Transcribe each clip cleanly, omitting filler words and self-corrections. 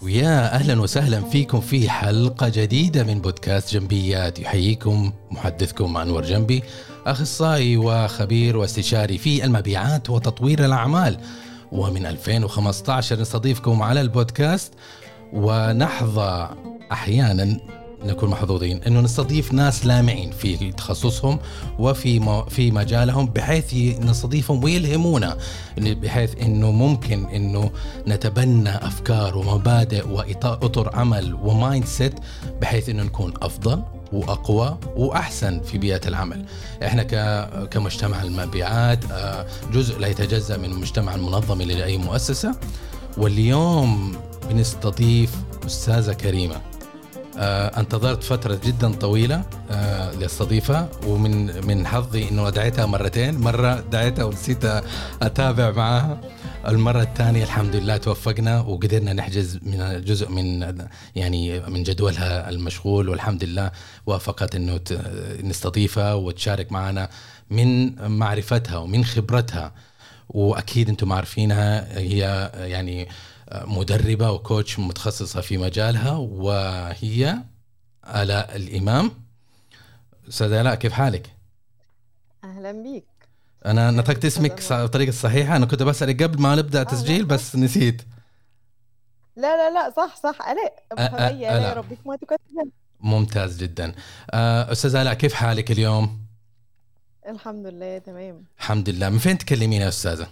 ويا أهلا وسهلا فيكم في حلقة جديدة من بودكاست جنبيات. يحييكم محدثكم أنور جنبي، أخصائي وخبير واستشاري في المبيعات وتطوير الأعمال. ومن 2015 نستضيفكم على البودكاست، ونحظى أحيانا نكون محظوظين أنه نستضيف ناس لامعين في تخصصهم وفي مجالهم، بحيث نستضيفهم ويلهمونا، بحيث أنه ممكن أنه نتبنى أفكار ومبادئ وإطر عمل ومايند سيت، بحيث أنه نكون أفضل وأقوى وأحسن في بيئة العمل. إحنا كمجتمع المبيعات جزء لا يتجزأ من المجتمع المنظم لأي مؤسسة. واليوم بنستضيف أستاذة كريمة. انتظرت فترة جدا طويلة لاستضيفها، ومن حظي انه دعيتها مرتين، مرة دعيتها ونسيت اتابع معها، المرة الثانية الحمد لله توفقنا وقدرنا نحجز من جزء من جدولها المشغول، والحمد لله وافقت انه نستضيفها وتشارك معنا من معرفتها ومن خبرتها. واكيد انتم عارفينها، هي يعني مدربة وكوتش متخصصة في مجالها، وهي آلاء الإمام. أستاذة آلاء، كيف حالك؟ أهلا بيك. أنا نطقت اسمك بطريقة الصحيحة، أنا كنت بسألك قبل ما نبدأ تسجيل بس نسيت. لا صح آلاء. آلاء ربك ما تكتب. ممتاز جدا. أستاذة آلاء، كيف حالك اليوم؟ الحمد لله تمام. الحمد لله. من فين تكلمين يا أستاذة؟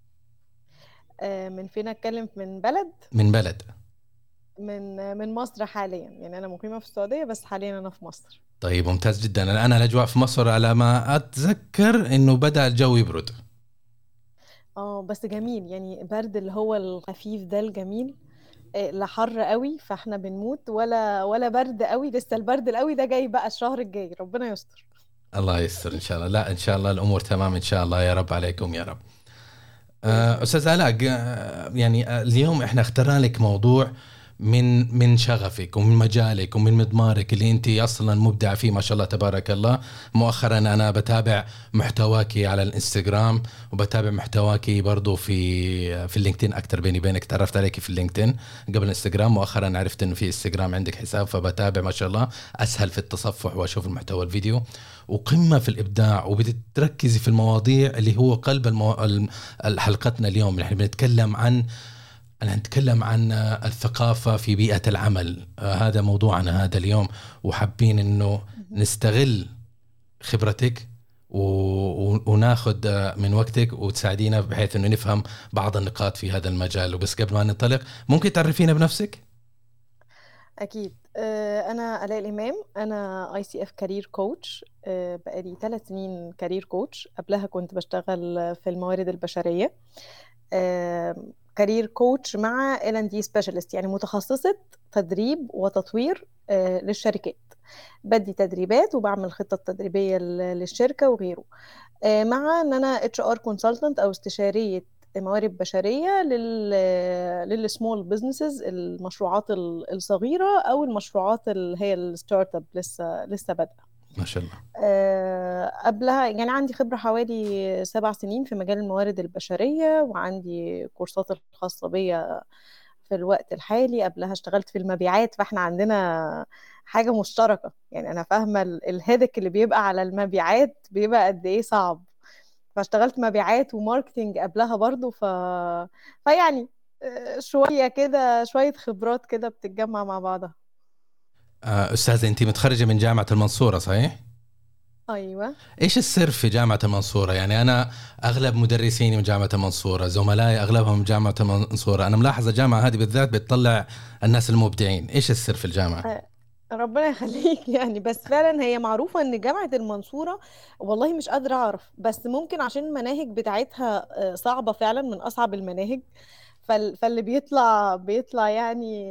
من فين أتكلم؟ من بلد من مصر حاليا، يعني أنا مقيمة في السعودية بس حاليا أنا في مصر. طيب ممتاز جدا. الآن الأجواء في مصر على ما أتذكر إنه بدأ الجو يبرد. بس جميل، يعني برد اللي هو الخفيف ده الجميل، لا حر قوي فاحنا بنموت ولا برد قوي. لسه البرد القوي ده جاي بقى الشهر الجاي، ربنا يستر. الله يستر إن شاء الله. لا إن شاء الله الأمور تمام إن شاء الله، يا رب عليكم يا رب. أستاذ آلاء، يعني اليوم إحنا اخترنا لك موضوع من شغفك ومن مجالك ومن مضمارك اللي أنت أصلا مبدع فيه ما شاء الله تبارك الله. مؤخرا أنا بتابع محتواك على الانستغرام، وبتابع محتواك برضو في اللينكدين أكتر. بيني بينك تعرفت عليك في اللينكدين قبل الانستغرام، مؤخرا عرفت إنه في انستغرام عندك حساب، فبتابع ما شاء الله، أسهل في التصفح وأشوف المحتوى الفيديو، وقمة في الإبداع، وبتركزي في المواضيع اللي هو قلب حلقتنا اليوم. نحن بنتكلم عن الثقافة في بيئة العمل. هذا موضوعنا هذا اليوم، وحابين إنه نستغل خبرتك وناخد من وقتك وتساعدينا بحيث إنه نفهم بعض النقاط في هذا المجال. وبس قبل ما ننطلق، ممكن تعرفينا بنفسك؟ أكيد. أنا آلاء الإمام، أنا ICF كارير كوتش. بقالي 3 سنين كارير كوتش، قبلها كنت بشتغل في الموارد البشرية كارير كوتش مع L&D specialist، يعني متخصصة تدريب وتطوير للشركات. بدي تدريبات وبعمل خطة تدريبية للشركة وغيره، مع أن أنا HR consultant أو استشارية موارد بشرية للسمول بيزنسز، المشروعات الصغيرة أو المشروعات اللي هي الستارت اب لسه بادئة ما شاء الله. قبلها يعني عندي خبرة حوالي 7 سنين في مجال الموارد البشرية، وعندي كورسات الخاصة بيا في الوقت الحالي. قبلها اشتغلت في المبيعات، فاحنا عندنا حاجة مشتركة، يعني أنا فاهمة الهدك اللي بيبقى على المبيعات بيبقى قد إيه صعب، فاشتغلت مبيعات وماركتينج قبلها برضو. فيعني شوية كده، شوية خبرات كده بتتجمع مع بعضها. أستاذة، أنت متخرجة من جامعة المنصورة صحيح؟ أيوة. إيش السر في جامعة المنصورة؟ يعني أنا أغلب مدرسيني من جامعة المنصورة، زملائي أغلبهم من جامعة المنصورة. أنا ملاحظة الجامعة هذه بالذات بتطلع الناس المبدعين. إيش السر في الجامعة؟ ربنا يخليك. يعني بس فعلا هي معروفة ان جامعة المنصورة، والله مش قادرة اعرف، بس ممكن عشان المناهج بتاعتها صعبة فعلا، من اصعب المناهج. فاللي بيطلع يعني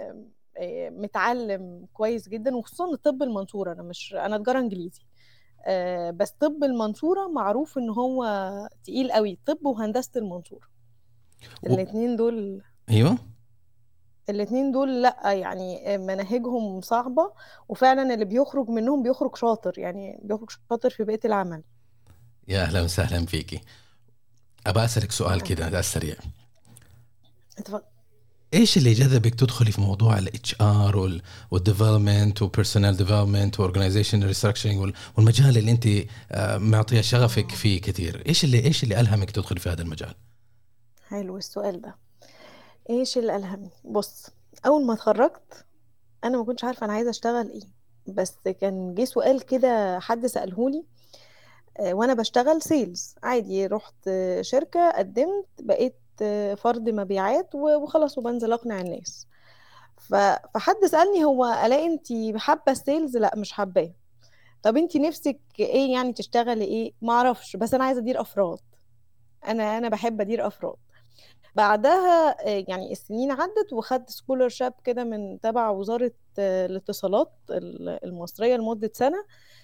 متعلم كويس جدا، وخصوصا طب المنصورة. انا تجارة انجليزي، بس طب المنصورة معروف ان هو تقيل قوي، طب وهندسة المنصورة الاتنين دول. ايوه الاتنين دول لا يعني مناهجهم صعبة، وفعلا اللي بيخرج منهم بيخرج شاطر، يعني بيخرج شاطر في بيئة العمل. يا أهلا وسهلا فيكي. أبى أسألك سؤال كده ده السريع. اتفضل. ايش اللي جذبك تدخلي في موضوع الاتش ار والديفلوبمنت وبيرسونال ديفلوبمنت واورجنايزيشن ريستراكشرنج والمجال اللي انت معطيه شغفك فيه كثير؟ ايش اللي الهمك تدخلي في هذا المجال؟ حلو السؤال ده. ايش اللي ألهمني؟ بص، اول ما اتخرجت انا ما كنتش عارفه انا عايزه اشتغل ايه، بس كان جه سؤال كده حد سألهولي وانا بشتغل سيلز عادي. رحت شركه، قدمت، بقيت فرد مبيعات وخلاص، وبنزل اقنع الناس. فحد سألني هو الاقي انتي حابه السيلز؟ لا مش حباه. طب انتي نفسك ايه يعني تشتغلي ايه؟ ما اعرفش، بس انا عايزه ادير افراد. انا بحب ادير افراد. بعدها يعني السنين عدت وخدت سكولرشاب كده من تبع وزارة الاتصالات المصرية لمدة سنة.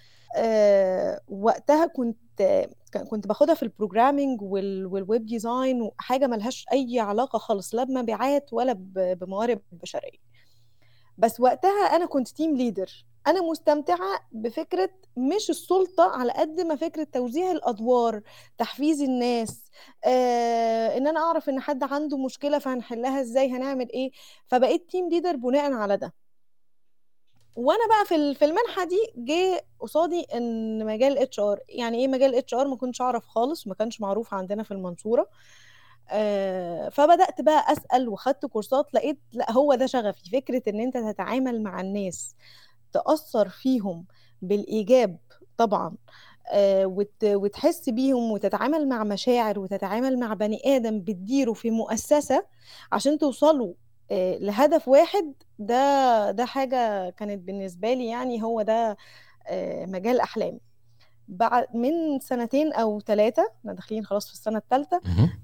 وقتها كنت باخدها في البروجرامينج والويب ديزاين، وحاجة ملهاش أي علاقة خالص لا بمبيعات ولا بموارد بشرية. بس وقتها أنا كنت تيم ليدر. أنا مستمتعة بفكرة مش السلطة على قد ما فكرة توزيع الأدوار، تحفيز الناس، إن أنا أعرف إن حد عنده مشكلة فهنحلها إزاي، هنعمل إيه. فبقيت تيم ليدر بناء على ده. وانا بقى في المنحه دي جه قصادي ان مجال اتش ار. يعني ايه مجال اتش ار؟ ما كنتش اعرف خالص، ما كانش معروف عندنا في المنصوره. فبدات بقى اسال وخدت كورسات، لقيت لا هو ده شغفي، فكره ان انت تتعامل مع الناس، تاثر فيهم بالايجاب طبعا، وتحس بيهم وتتعامل مع مشاعر وتتعامل مع بني ادم بتديره في مؤسسه عشان توصلوا لهدف واحد. ده حاجة كانت بالنسبة لي يعني هو ده مجال أحلامي. بعد من سنتين أو 3، احنا داخلين خلاص في السنة الثالثة،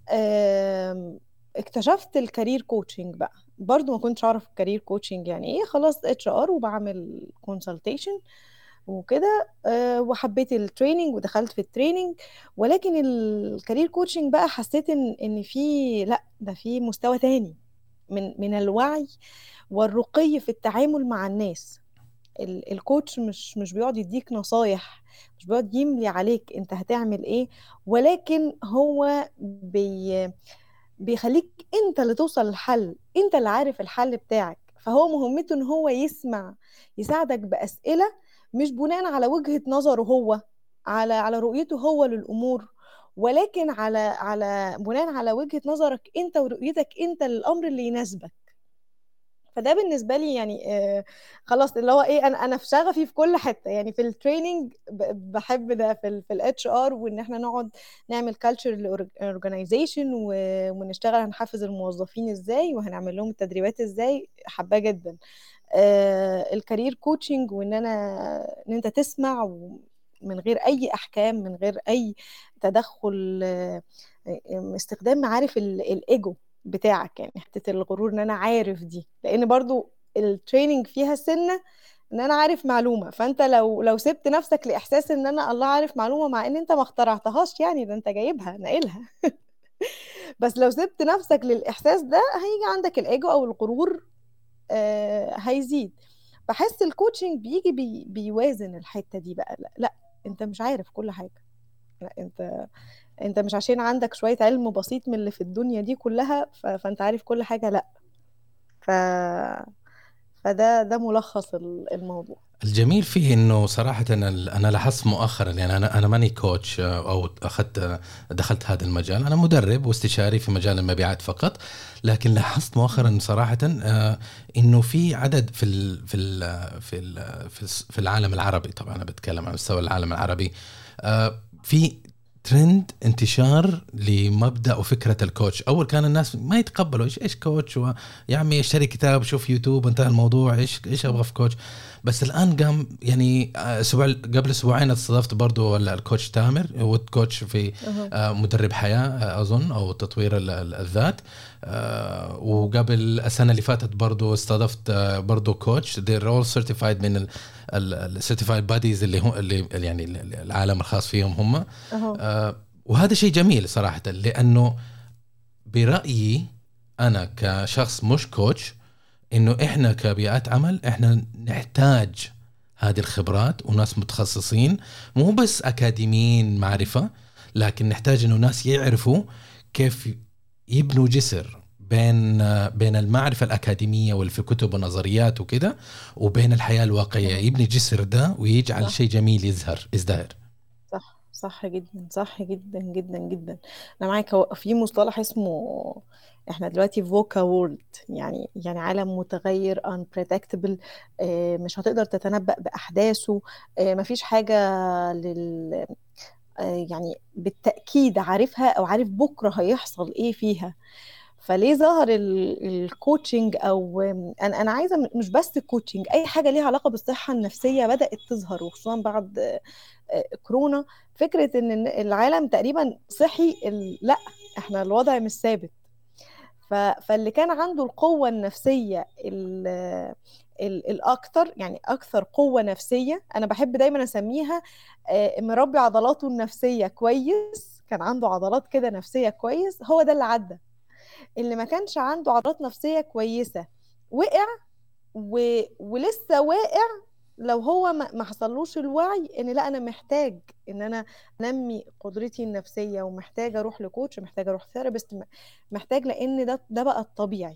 اكتشفت الكارير كوتشنج بقى. برضو ما كنتش أعرف الكارير كوتشنج يعني إيه. خلاص اتش ار وبعمل كونسلتيشن وكده، وحبيت التريننج ودخلت في التريننج. ولكن الكارير كوتشنج بقى حسيت ان في لا ده في مستوى تاني من الوعي والرقي في التعامل مع الناس. الكوتش مش بيقعد يديك نصايح، مش بيقعد يملي عليك انت هتعمل ايه، ولكن هو بيخليك انت اللي توصل للحل، انت اللي عارف الحل بتاعك. فهو مهمته ان هو يسمع، يساعدك بأسئلة مش بناء على وجهة نظره هو، على رؤيته هو للأمور، ولكن على بناء على وجهة نظرك انت ورؤيتك انت للأمر اللي يناسبك. فده بالنسبه لي يعني خلاص اللي هو ايه، انا في شغفي في كل حته. يعني في التريننج بحب ده، في الاتش ار، وان احنا نقعد نعمل كالتشر اورجانيزيشن ونشتغل هنحفز الموظفين ازاي وهنعمل لهم التدريبات ازاي، حباه جدا. الكارير كوتشنج، ان انت تسمع من غير اي احكام، من غير اي تدخل، استخدام معارف الايجو بتاعك، يعني حته الغرور ان انا عارف دي، لان برضو التريننج فيها سنه ان انا عارف معلومه. فانت لو سبت نفسك لاحساس ان انا الله عارف معلومه، مع ان انت ما اخترعتهاش، يعني ده انت جايبها ناقلها بس لو سبت نفسك للاحساس ده هيجي عندك الايجو او الغرور، هيزيد. بحس الكوتشنج بيجي بيوازن الحته دي بقى. لا انت مش عارف كل حاجه، لا انت مش عشان عندك شوية علم بسيط من اللي في الدنيا دي كلها فانت عارف كل حاجة، لا. ف... فده ملخص الموضوع. الجميل فيه انه صراحه انا لاحظت مؤخرا، يعني انا ماني كوتش او دخلت هذا المجال، انا مدرب واستشاري في مجال المبيعات فقط. لكن لاحظت مؤخرا صراحه انه في عدد في العالم العربي، طبعا انا بتكلم عن مستوى العالم العربي، في ترند انتشار لمبدأ وفكرة الكوتش. أول كان الناس ما يتقبلوا إيش كوتش، ويا عمي اشتري كتاب شوف يوتيوب انتهى الموضوع، إيش أبغى في كوتش. بس الآن قام يعني قبل أسبوعين استضفت برضو الكوتش تامر، هو كوتش في مدرب حياة أظن أو تطوير الذات. وقبل السنة اللي فاتت برضو استضفت برضو كوتش they're all certified من السيرتيفايد باديز اللي يعني العالم الخاص فيهم هم. وهذا شيء جميل صراحة، لأنه برأيي أنا كشخص مش كوتش، إنه إحنا كبيئات عمل إحنا نحتاج هذه الخبرات وناس متخصصين، مو بس أكاديميين معرفة، لكن نحتاج إنه ناس يعرفوا كيف يبنوا جسر بين المعرفة الأكاديمية واللي في الكتب والنظريات وكده، وبين الحياة الواقعية، يبني جسر ده ويجعل صح شيء جميل يزدهر. صح جدا، صح جدا جدا جدا. انا معاك. هو في مصطلح اسمه، احنا دلوقتي في فوكا وورلد، يعني عالم متغير unpredictable. مش هتقدر تتنبأ بأحداثه. مفيش حاجة لل يعني بالتأكيد عارفها أو عارف بكرة هيحصل إيه فيها. فليه ظهر الكوتشنج؟ أو أنا عايزة مش بس الكوتشنج، أي حاجة ليها علاقة بالصحة النفسية بدأت تظهر، وخصوصا بعد كورونا. فكرة ان العالم تقريبا صحي، لا، احنا الوضع مش ثابت. فاللي كان عنده القوة النفسية الأكثر، يعني أكثر قوة نفسية، أنا بحب دايما أسميها مربي عضلاته النفسية كويس، كان عنده عضلات كده نفسية كويس، هو ده اللي عدى. اللي ما كانش عنده عضلات نفسية كويسة وقع، ولسه واقع. لو هو ما حصلوش الوعي ان لا، انا محتاج ان انا انمي قدرتي النفسيه، ومحتاج اروح لكوتش، محتاج اروح ثيرابيست، محتاج، لان ده بقى الطبيعي.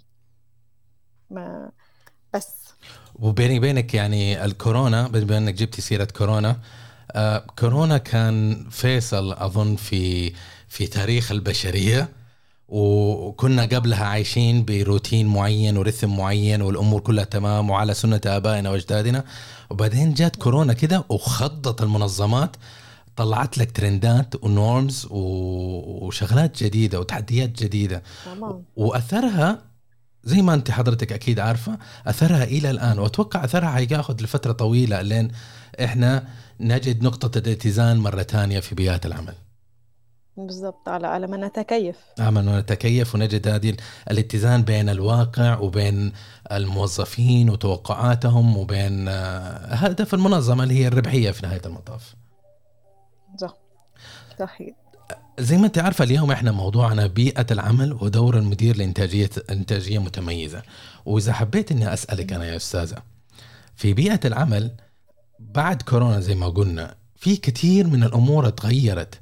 ما بس. وبيني بينك يعني الكورونا، بما انك جبتي سيرة كورونا، كورونا كان فيصل أظن في تاريخ البشرية، وكنا قبلها عايشين بروتين معين ورثم معين والأمور كلها تمام وعلى سنة آبائنا وأجدادنا، وبعدين جات كورونا كده وخضت المنظمات، طلعت لك ترندات ونورمز وشغلات جديدة وتحديات جديدة، طبعا. وأثرها زي ما أنت حضرتك أكيد عارفة أثرها إلى الآن، وأتوقع أثرها هياخد لفترة طويلة لين إحنا نجد نقطة الاتزان مرة تانية في بيئات العمل. بالضبط، على ما نتكيف. نعمل ونتكيف ونجد هذه الاتزان بين الواقع وبين الموظفين وتوقعاتهم وبين هدف المنظمة اللي هي الربحية في نهاية المطاف. صح، صحيح. زي ما انت عارفة اليوم احنا موضوعنا بيئة العمل ودور المدير لإنتاجية متميزة. وإذا حبيت اني أسألك أنا يا أستاذة، في بيئة العمل بعد كورونا زي ما قلنا في كثير من الأمور تغيرت،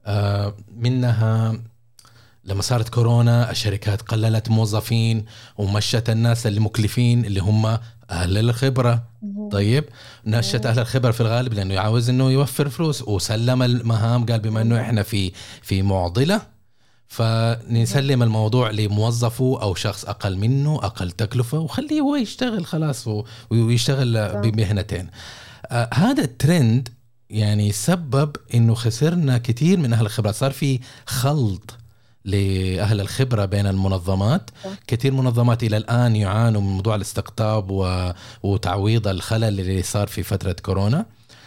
منها لما صارت كورونا الشركات قللت موظفين ومشت الناس اللي مكلفين اللي هم أهل الخبرة. طيب نشت أهل الخبرة في الغالب لأنه يعاوز أنه يوفر فلوس، وسلم المهام، قال بما أنه إحنا في معضلة فنسلم الموضوع لموظفه أو شخص أقل منه أقل تكلفة وخليه هو يشتغل خلاص ويشتغل بمهنتين. هذا الترند يعني سبب إنه خسرنا كتير من أهل الخبرة، صار في خلط لأهل الخبرة بين المنظمات. كثير منظمات إلى الآن يعانوا من موضوع الاستقطاب وتعويض الخلل اللي صار في فترة كورونا.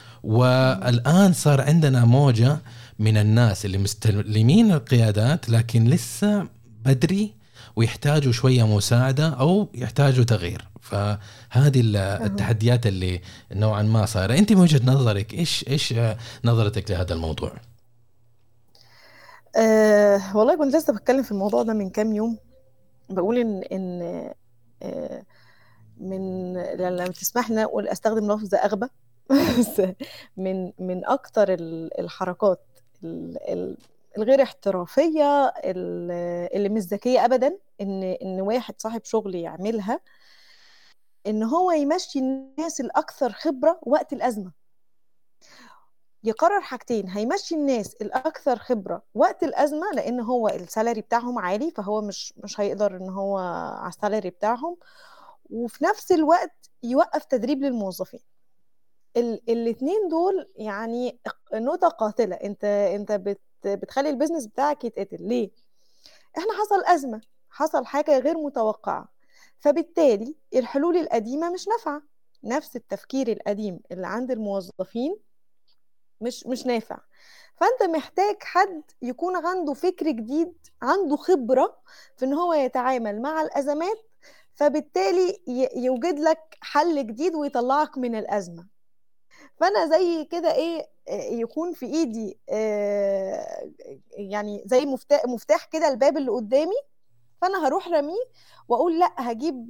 والآن صار عندنا موجة من الناس اللي مستلمين القيادات لكن لسه بدري ويحتاجوا شوية مساعدة أو يحتاجوا تغيير. فهذه التحديات اللي نوعا ما صار. أنت من وجهة نظرك إيش نظرتك لهذا الموضوع؟ والله كنت لسه بتكلم في الموضوع ده من كام يوم، بقول ان من لما تسمح لي اقول استخدم لفظ اغبى من اكتر الحركات الغير احترافيه، اللي مش ذكيه ابدا، ان واحد صاحب شغل يعملها، ان هو يمشي الناس الاكثر خبره وقت الازمه. يقرر حاجتين: هيمشي الناس الأكثر خبرة وقت الأزمة لأن هو السالري بتاعهم عالي، فهو مش هيقدر إن هو على السالري بتاعهم، وفي نفس الوقت يوقف تدريب للموظفين. الاتنين دول يعني نقطة قاتلة. انت بتخلي البيزنس بتاعك يتقتل. ليه؟ احنا حصل أزمة، حصل حاجة غير متوقعة، فبالتالي الحلول القديمة مش نافعة. نفس التفكير القديم اللي عند الموظفين مش نافع. فانت محتاج حد يكون عنده فكر جديد، عنده خبرة في ان هو يتعامل مع الازمات، فبالتالي يوجد لك حل جديد ويطلعك من الازمة. فانا زي كده ايه، يكون في ايدي يعني زي مفتاح كده الباب اللي قدامي، فانا هروح رميه واقول لا، هجيب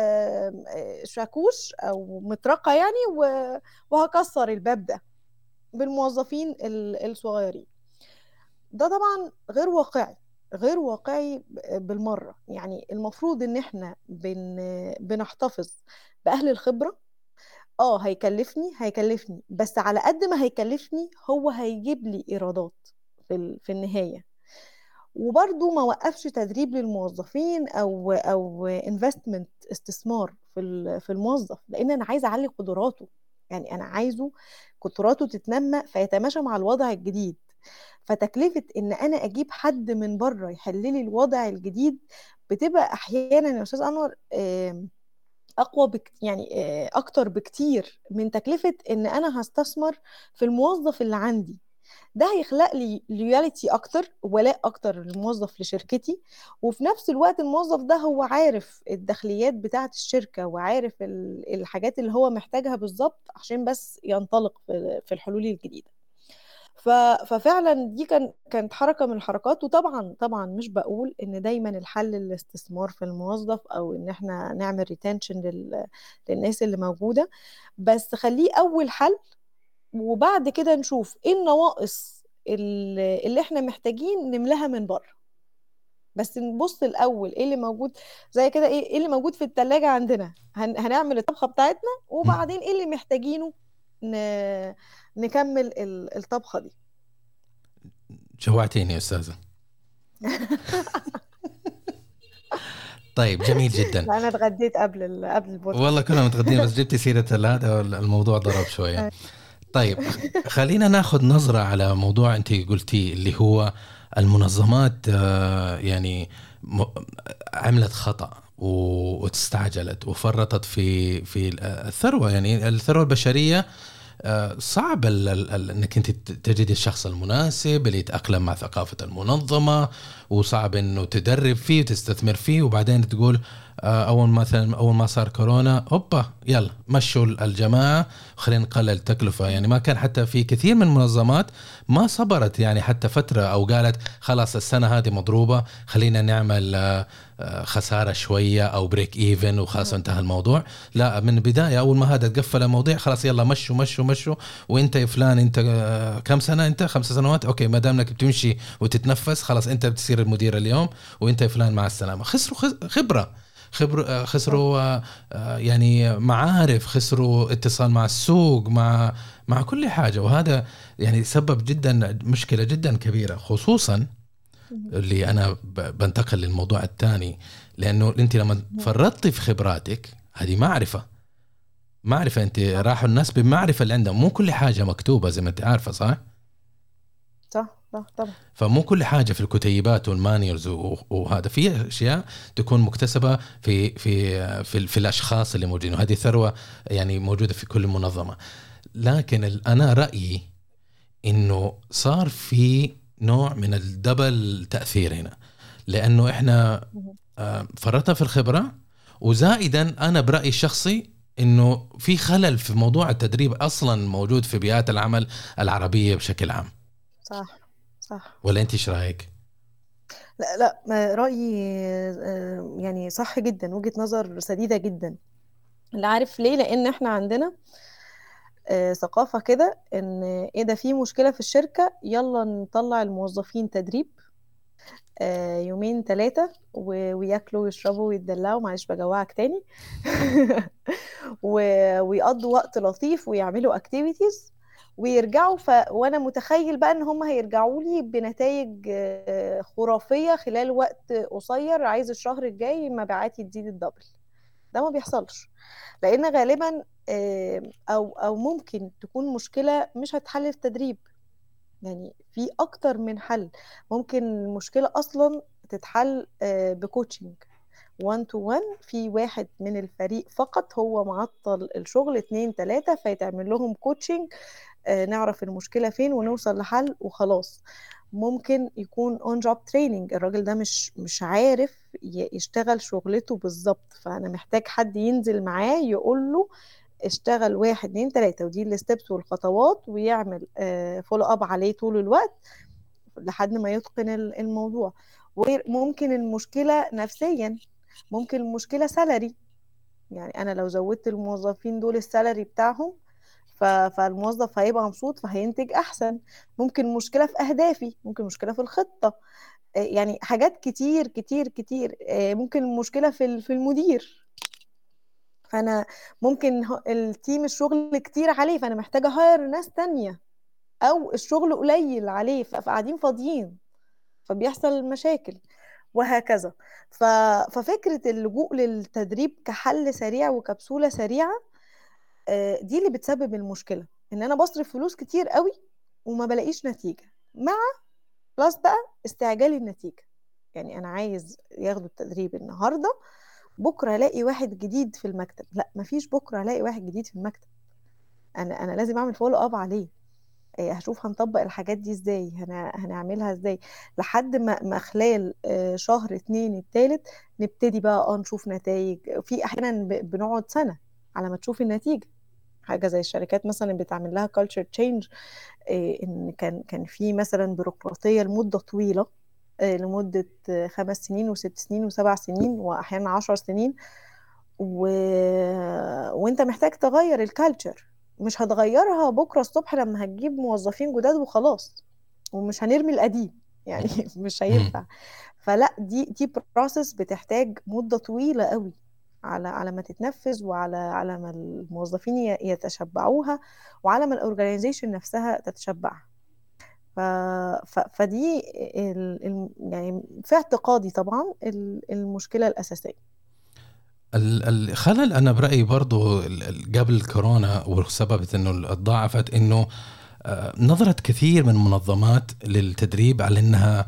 شاكوش او مطرقة يعني، وهكسر الباب ده بالموظفين الصغيرين. ده طبعا غير واقعي. غير واقعي بالمرة. يعني المفروض ان احنا بنحتفظ بأهل الخبرة. اه هيكلفني بس على قد ما هيكلفني هو هيجيب لي ايرادات في النهاية. وبرضو ما وقفش تدريب للموظفين او انفستمنت، استثمار في الموظف، لان انا عايزه اعلي قدراته. يعني انا عايزه قدراته تتنمى فيتماشى مع الوضع الجديد. فتكلفة ان انا اجيب حد من بره يحل لي الوضع الجديد بتبقى احيانا يا استاذ انور اقوى يعني اكتر بكتير من تكلفة ان انا هستثمر في الموظف اللي عندي. ده هيخلق لي لويالتي اكتر، ولاء اكتر للموظف لشركتي. وفي نفس الوقت الموظف ده هو عارف الدخليات بتاعة الشركة وعارف الحاجات اللي هو محتاجها بالظبط عشان بس ينطلق في الحلول الجديدة. ففعلا دي كانت حركة من الحركات. وطبعا طبعا مش بقول ان دايما الحل الاستثمار في الموظف او ان احنا نعمل ريتنشن للناس اللي موجودة، بس خليه اول حل. وبعد كده نشوف ايه النواقص اللي احنا محتاجين نملاها من بره. بس نبص الاول ايه اللي موجود، زي كده ايه اللي موجود في التلاجة عندنا. هنعمل الطبخة بتاعتنا وبعدين ايه اللي محتاجينه نكمل الطبخة دي. جوعتيني يا أستاذة. طيب جميل جدا. لا انا اتغديت قبل البودكاست. والله كنا متغدين بس جبتي سيرة هذا الموضوع ضرب شوية. طيب خلينا ناخذ نظرة على موضوع أنت قلتي اللي هو المنظمات يعني عملت خطأ واستعجلت وفرطت في الثروة، يعني الثروة البشرية. صعب انك انت تجد الشخص المناسب اللي يتأقلم مع ثقافة المنظمة، وصعب انه تدرب فيه وتستثمر فيه، وبعدين تقول اول ما صار كورونا اوبا يلا مشوا الجماعة وخلينا نقلل التكلفة. يعني ما كان حتى في كثير من المنظمات ما صبرت يعني حتى فترة او قالت خلاص السنة هذه مضروبة خلينا نعمل خسارة شوية أو بريك إيفن وخلاص انتهى الموضوع. لا، من البداية أول ما هذا تقفل الموضوع خلاص يلا مشوا. وانت يا فلان انت كم سنة؟ انت 5 سنوات، اوكي ما دامك بتمشي وتتنفس خلاص انت بتصير المدير اليوم، وانت يا فلان مع السلامة. خسروا خسروا يعني معارف، خسروا اتصال مع السوق، مع كل حاجة. وهذا يعني سبب جدا مشكلة جدا كبيرة، خصوصا اللي أنا بنتقل للموضوع الثاني، لأنه أنت لما فرطتي في خبراتك هذه معرفة أنت راحوا الناس بمعرفة اللي عندهم، مو كل حاجة مكتوبة زي ما أنت عارفة، صح؟ صح طبعا. فمو كل حاجة في الكتيبات والمانيرز وهذا، في أشياء تكون مكتسبة في الأشخاص اللي موجودين، وهذه ثروة يعني موجودة في كل منظمة. لكن أنا رأيي إنه صار في نوع من الدبل تأثير هنا، لأنه إحنا فرطنا في الخبرة، وزائدا أنا برأيي الشخصي إنه في خلل في موضوع التدريب أصلا موجود في بيئات العمل العربية بشكل عام. صح. ولا أنت إيش رأيك؟ لا رأيي يعني صح جدا، وجهة نظر سديدة جدا. اللي عارف ليه؟ لأن احنا عندنا ثقافة كده ان ايه ده، في مشكلة في الشركة يلا نطلع الموظفين تدريب 2 3 وياكلوا ويشربوا ويتدلعوا، معلش بجوعك تاني ويقضوا وقت لطيف ويعملوا اكتيفيتيز ويرجعوا. وانا متخيل بقى ان هم هيرجعوا لي بنتائج خرافية خلال وقت قصير، عايز الشهر الجاي مبيعاتي تزيد الدبل. ده ما بيحصلش، لان غالبا او ممكن تكون مشكلة مش هتحل في التدريب. يعني في اكتر من حل. ممكن المشكلة اصلا تتحل بكوتشنج 1 to 1، في واحد من الفريق فقط هو معطل الشغل 2 3 فيتعمل لهم كوتشنج، نعرف المشكلة فين ونوصل لحل وخلاص. ممكن يكون on job training، الراجل ده مش عارف يشتغل شغلته بالظبط، فأنا محتاج حد ينزل معاه يقول له اشتغل 1 2 3 ودي الستبس والخطوات، ويعمل فولو اب عليه طول الوقت لحد ما يتقن الموضوع. وممكن المشكلة نفسيا، ممكن المشكلة سالري. يعني أنا لو زودت الموظفين دول السالري بتاعهم فالموظف هيبقى مبسوط فهينتج أحسن. ممكن مشكلة في أهدافي، ممكن مشكلة في الخطة، يعني حاجات كتير كتير كتير. ممكن المشكلة في المدير، فانا ممكن التيم الشغل كتير عليه، فانا محتاجة هاير ناس تانية، او الشغل قليل عليه فقاعدين فاضيين فبيحصل مشاكل وهكذا. ففكرة اللجوء للتدريب كحل سريع وكبسولة سريعة، دي اللي بتسبب المشكلة، ان انا بصرف فلوس كتير قوي وما بلاقيش نتيجة، مع بلس بقى استعجال النتيجة. يعني انا عايز ياخدوا التدريب النهاردة، بكرة الاقي واحد جديد في المكتب. لا، مفيش بكرة الاقي واحد جديد في المكتب، انا لازم اعمل فولو اب عليه. هشوف هنطبق الحاجات دي ازاي، هنعملها ازاي، لحد ما خلال شهر 2 التالت نبتدي بقى نشوف نتائج. في احيانا بنقعد سنة على ما تشوف النتيجة. حاجة زي الشركات مثلا بتعمل لها culture change، ان كان في مثلا بيروقراطية لمدة طويلة، لمدة 5 سنين و6 سنين و7 سنين واحيانا 10 سنين، وانت محتاج تغير الكالتشر. مش هتغيرها بكرة الصبح لما هتجيب موظفين جداد وخلاص، ومش هنرمي القديم يعني مش هينفع. فلا، دي بروسس بتحتاج مدة طويلة قوي على ما تتنفذ، على ما الموظفين يتشبعوها، وعلى ما الاورجانيزيشن نفسها تتشبعها. فدي يعني في اعتقادي طبعا المشكلة الأساسية. الخلل أنا برأيي برضو قبل كورونا وسببت أنه ضاعفت، أنه نظرت كثير من منظمات للتدريب على أنها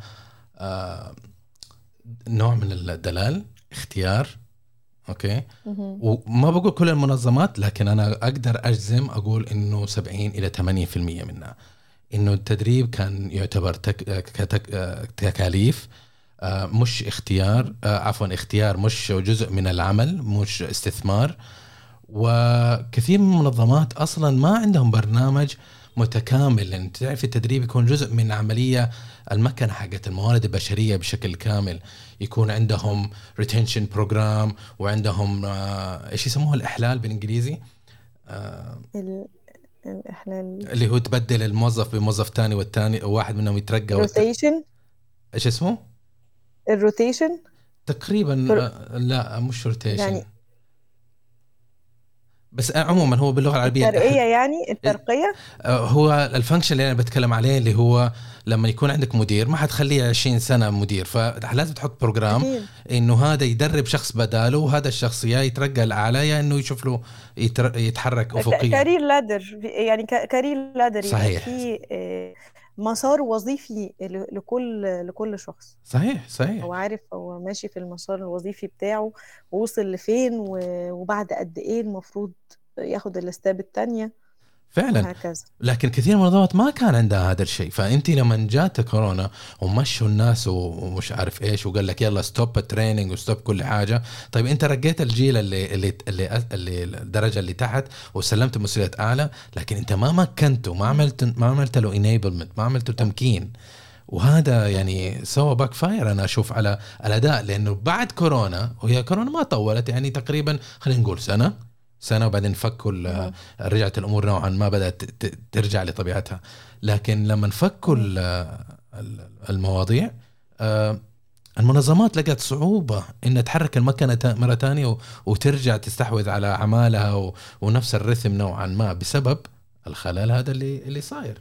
نوع من الدلال، اختيار. أوكي. وما بقول كل المنظمات، لكن أنا أقدر أجزم أقول أنه 70 إلى 80% منها إنه التدريب كان يعتبر تكاليف، مش اختيار، عفوا اختيار مش جزء من العمل، مش استثمار. وكثير من المنظمات أصلا ما عندهم برنامج متكامل، لأن تعرف التدريب يكون جزء من عملية المكنة حقت الموارد البشرية بشكل كامل. يكون عندهم retention program، وعندهم إيش يسموه الإحلال بالإنجليزي، الإحلال اللي هو تبدل الموظف بموظف تاني، والتاني واحد منهم يترقى. روتيشن. إيش اسمه؟ الروتيشن تقريبا. لا مش روتيشن يعني، بس عموما هو باللغة العربية الترقية، يعني الترقية. هو الفانكشن اللي أنا بتكلم عليه، اللي هو لما يكون عندك مدير ما حتخليه 20 سنة مدير، فلازم تحط بروجرام أكيد. إنه هذا يدرب شخص بداله، وهذا الشخص يا يترقى الأعلى، يا إنه يشوف له يتحرك أفقيا. كارير لادر، يعني كارير لادر، يبقى صحيح. في مسار وظيفي لكل شخص. صحيح. هو عارف هو ماشي في المسار الوظيفي بتاعه، ووصل لفين، وبعد قد ايه المفروض ياخد الاستاب التانية فعلا. وهكذا. لكن كثير من المنظمات ما كان عندها هذا الشيء. فأنت لما جات كورونا ومشوا الناس ومش عارف إيش، وقال لك يلا ستوب التريننج وستوب كل حاجة، طيب أنت رقيت الجيل اللي الدرجة اللي تحت وسلمت مسؤولية أعلى، لكن أنت ما مكنته، ما عملت له enablement، ما عملته تمكين. وهذا يعني سوى باك فاير أنا أشوف على الأداء. لأنه بعد كورونا، وهي كورونا ما طولت، يعني تقريبا خلينا نقول سنة وبعدين فكوا، رجعت الأمور نوعا ما بدأت ترجع لطبيعتها. لكن لما نفكوا المواضيع، المنظمات لقت صعوبة إن تحرك المكنة مرة تانية وترجع تستحوذ على أعمالها ونفس الرثم نوعا ما، بسبب الخلل هذا اللي صاير.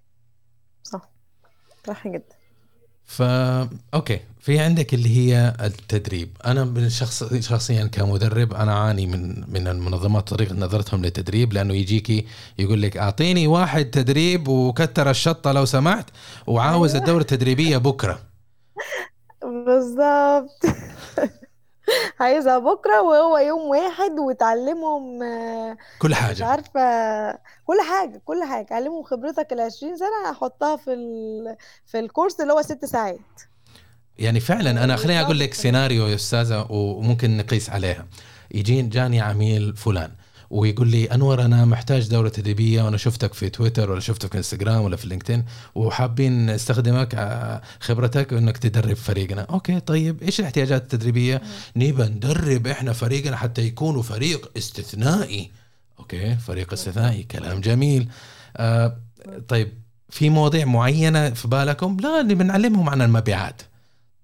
صح جدا. أوكي، في عندك اللي هي التدريب. أنا شخصيا كمدرب أنا عاني من المنظمات طريقة نظرتهم للتدريب، لأنه يجيكي يقول لك أعطيني واحد تدريب وكتر الشطة لو سمحت، وعاوز الدورة التدريبية بكرة. بالضبط. عايزها بكرة، وهو يوم واحد وتعلمهم كل حاجة، مش عارفة كل حاجة علمهم خبرتك 20 سنة أحطها في الكورس اللي هو 6 ساعات. يعني فعلا أنا خليني أقول لك سيناريو يا أستاذة وممكن نقيس عليها. جاني عميل فلان ويقول لي أنور أنا محتاج دورة تدريبية، وأنا شفتك في تويتر ولا شفتك في انستغرام ولا في لينكدين، وحابين نستخدمك خبرتك إنك تدرب فريقنا. أوكي طيب إيش الاحتياجات التدريبية؟ نبى ندرب إحنا فريقنا حتى يكونوا فريق استثنائي. أوكي، فريق استثنائي، كلام جميل. طيب في مواضيع معينة في بالكم؟ لا، اللي بنعلمهم عن المبيعات.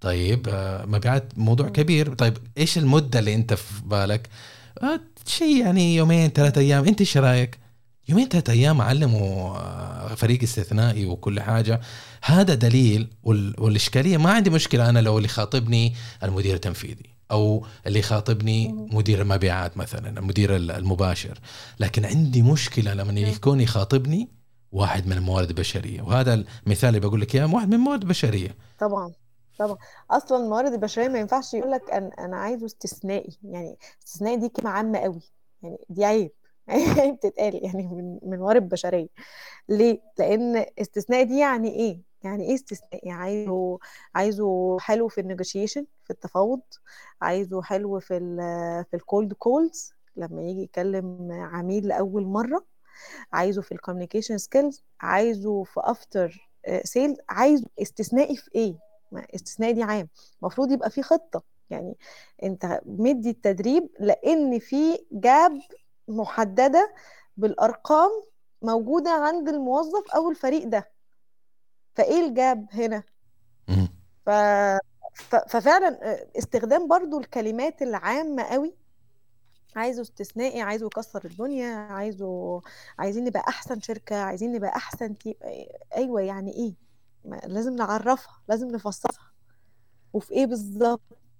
طيب مبيعات موضوع كبير. طيب ايش المدة اللي انت في بالك؟ شيء يعني يومين 3 ايام، انت ايش رايك؟ يومين 3 ايام علموا فريق استثنائي وكل حاجة. هذا دليل. والاشكالية ما عندي مشكلة انا لو اللي خاطبني المدير التنفيذي او اللي خاطبني مدير المبيعات مثلا، المدير المباشر، لكن عندي مشكلة لما يكون يخاطبني واحد من الموارد البشرية. وهذا المثال اللي بقول لك اياه، واحد من الموارد البشرية. طبعا طبعا. اصلا الموارد البشريه ما ينفعش يقول لك انا عايزه استثنائي. يعني استثنائي دي كلمه عامه قوي، يعني دي عيب. عيب تتقال يعني من موارد بشريه. ليه؟ لان استثنائي دي يعني ايه؟ يعني ايه استثنائي؟ عايزه حلو في النيجوشيشن، في التفاوض، عايزه حلو في الكولد كولز لما يجي يكلم عميل لاول مره، عايزه في الكوميونيكيشن سكيلز، عايزه في افتر سيلز. عايزه استثنائي في ايه؟ ما استثنائي دي عام، المفروض يبقى في خطة. يعني انت مدي التدريب لان في جاب محددة بالارقام موجودة عند الموظف او الفريق ده. فايه الجاب هنا؟ ف... ففعلا استخدام برضو الكلمات العامة قوي. عايزه استثنائي، عايزه يكسر الدنيا، عايزين نبقى احسن شركة، عايزين نبقى احسن تيم. ايوه يعني ايه؟ لازم نعرفها، لازم نفصلها، وفي ايه بالظبط.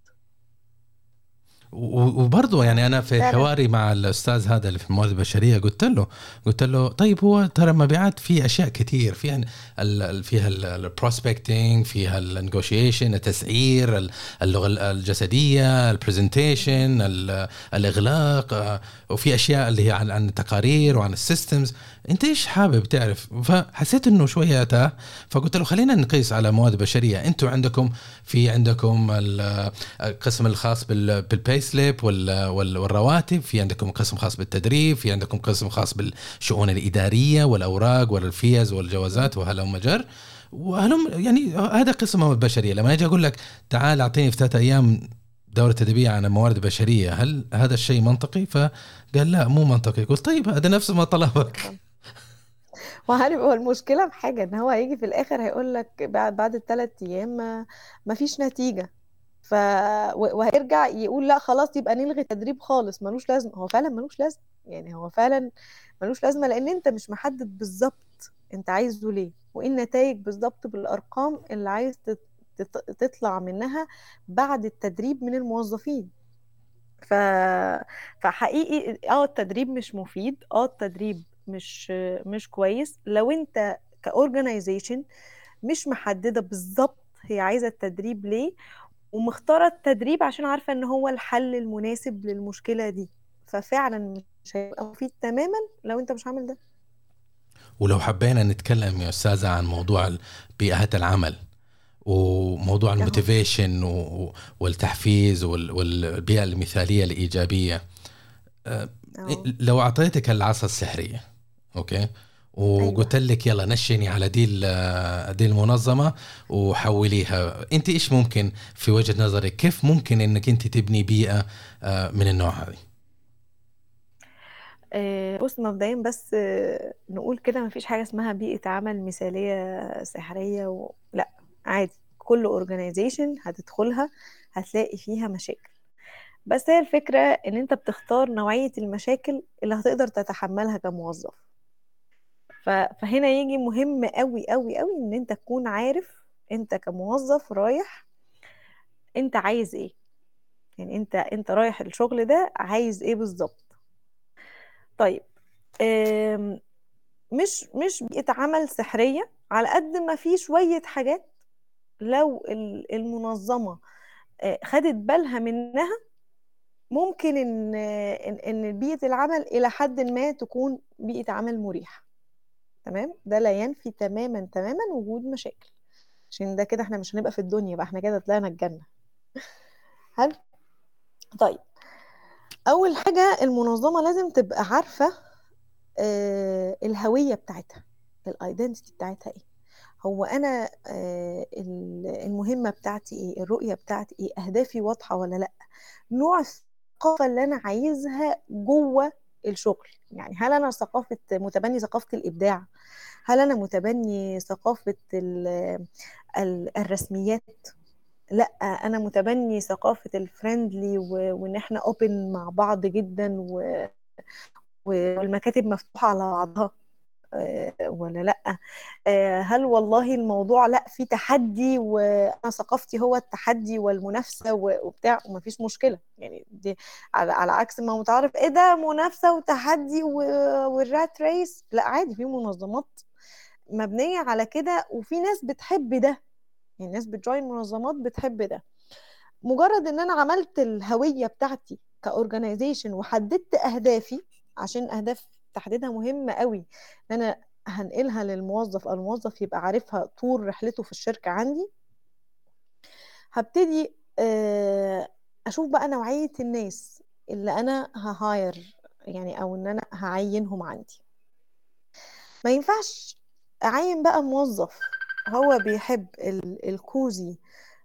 وبرضه يعني انا في فعلا. حواري مع الاستاذ هذا اللي في الموارد البشريه قلت له طيب هو ترى المبيعات في اشياء كثير، فيها البروسبكتنج، فيها النيغوشيشن، التسعير، اللغه الجسديه، البرزنتيشن، الاغلاق، وفي اشياء اللي هي عن التقارير وعن السيستمز. انت ايش حابب تعرف؟ فحسيت انه شويه تاه. فقلت له خلينا نقيس على مواد بشريه. انتم عندكم القسم الخاص بالبي سليب والرواتب، في عندكم قسم خاص بالتدريب، في عندكم قسم خاص بالشؤون الإدارية والأوراق والفيز والجوازات وهلم جر يعني هذا قسم موارد بشرية. لما أجي أقول لك تعال أعطيني في 3 أيام دورة تدريبية عن موارد بشرية، هل هذا الشيء منطقي؟ فقال لا مو منطقي. قلت طيب هذا نفس ما طلبك. وعارف هو المشكلة في حاجة، ان هو هيجي في الاخر هيقول لك بعد ال3 ايام ما فيش نتيجة. ف وهيرجع يقول لا خلاص يبقى نلغي التدريب خالص، ملوش لازمة. هو فعلا ملوش لازمة. يعني هو فعلا ملوش لازمة، لان انت مش محدد بالظبط انت عايزه ليه، وايه النتائج بالظبط بالارقام اللي عايز تطلع منها بعد التدريب من الموظفين. ف... فحقيقي التدريب مش مفيد. التدريب مش كويس لو انت كاورجنايزيشن مش محددة بالظبط هي عايزة التدريب ليه، ومختارة التدريب عشان عارفة ان هو الحل المناسب للمشكلة دي. ففعلا مش هيبقى مفيد تماما لو انت مش عامل ده. ولو حبينا نتكلم يا أستاذة عن موضوع بيئة العمل وموضوع اهو. الموتيفيشن والتحفيز والبيئة المثالية الإيجابية، اهو. لو أعطيتك العصا السحرية، أوكي، ايوه. وقلت لك يلا نشني على دي المنظمة وحوليها، أنت إيش ممكن في وجهة نظرك كيف ممكن إنك أنت تبني بيئة من النوع هذه؟ بص مبدئيا بس نقول كده مفيش حاجة اسمها بيئة عمل مثالية سحرية لا، عادي. كل organization هتدخلها هتلاقي فيها مشاكل. بس هي الفكرة ان انت بتختار نوعية المشاكل اللي هتقدر تتحملها كموظف. فهنا يجي مهم قوي قوي قوي ان انت تكون عارف انت كموظف رايح انت عايز ايه. يعني انت رايح الشغل ده عايز ايه بالظبط. طيب مش بيئة عمل سحرية على قد ما في شوية حاجات لو المنظمة خدت بالها منها ممكن ان بيئة العمل الى حد ما تكون بيئة عمل مريحة. تمام. ده لا ينفي تماما تماما وجود مشاكل، عشان ده كده احنا مش هنبقى في الدنيا بقى، احنا كده طلعنا الجنة. هل طيب اول حاجة المنظمة لازم تبقى عارفة الهوية بتاعتها، الايدنتيتي بتاعتها ايه. هو انا المهمة بتاعتي ايه، الرؤية بتاعتي ايه، اهدافي واضحة ولا لا، نوع الثقافة اللي انا عايزها جوه الشغل. يعني هل انا متبني ثقافة الابداع، هل انا متبني ثقافة الرسميات، لا، انا متبني ثقافة الفريندلي وان احنا اوبن مع بعض جدا والمكاتب مفتوحة على بعضها. ولا لا؟ هل والله الموضوع لا في تحدي، وانا ثقافتي هو التحدي والمنافسة وبتاع، ومفيش مشكلة يعني. دي على عكس ما متعارف ايه ده، منافسة وتحدي والرات ريس. لا عادي، في منظمات مبنية على كده، وفي ناس بتحب ده. يعني الناس بتجوين منظمات بتحب ده. مجرد ان انا عملت الهوية بتاعتي كاورجنايزيشن وحددت اهدافي، عشان اهداف تحديدها مهمة قوي، ان انا هنقلها للموظف، او الموظف يبقى عارفها طول رحلته في الشركة عندي. هبتدي اشوف بقى نوعية الناس اللي انا ههاير، يعني او ان انا هعينهم عندي. ما ينفعش اعين بقى موظف هو بيحب الكوزي،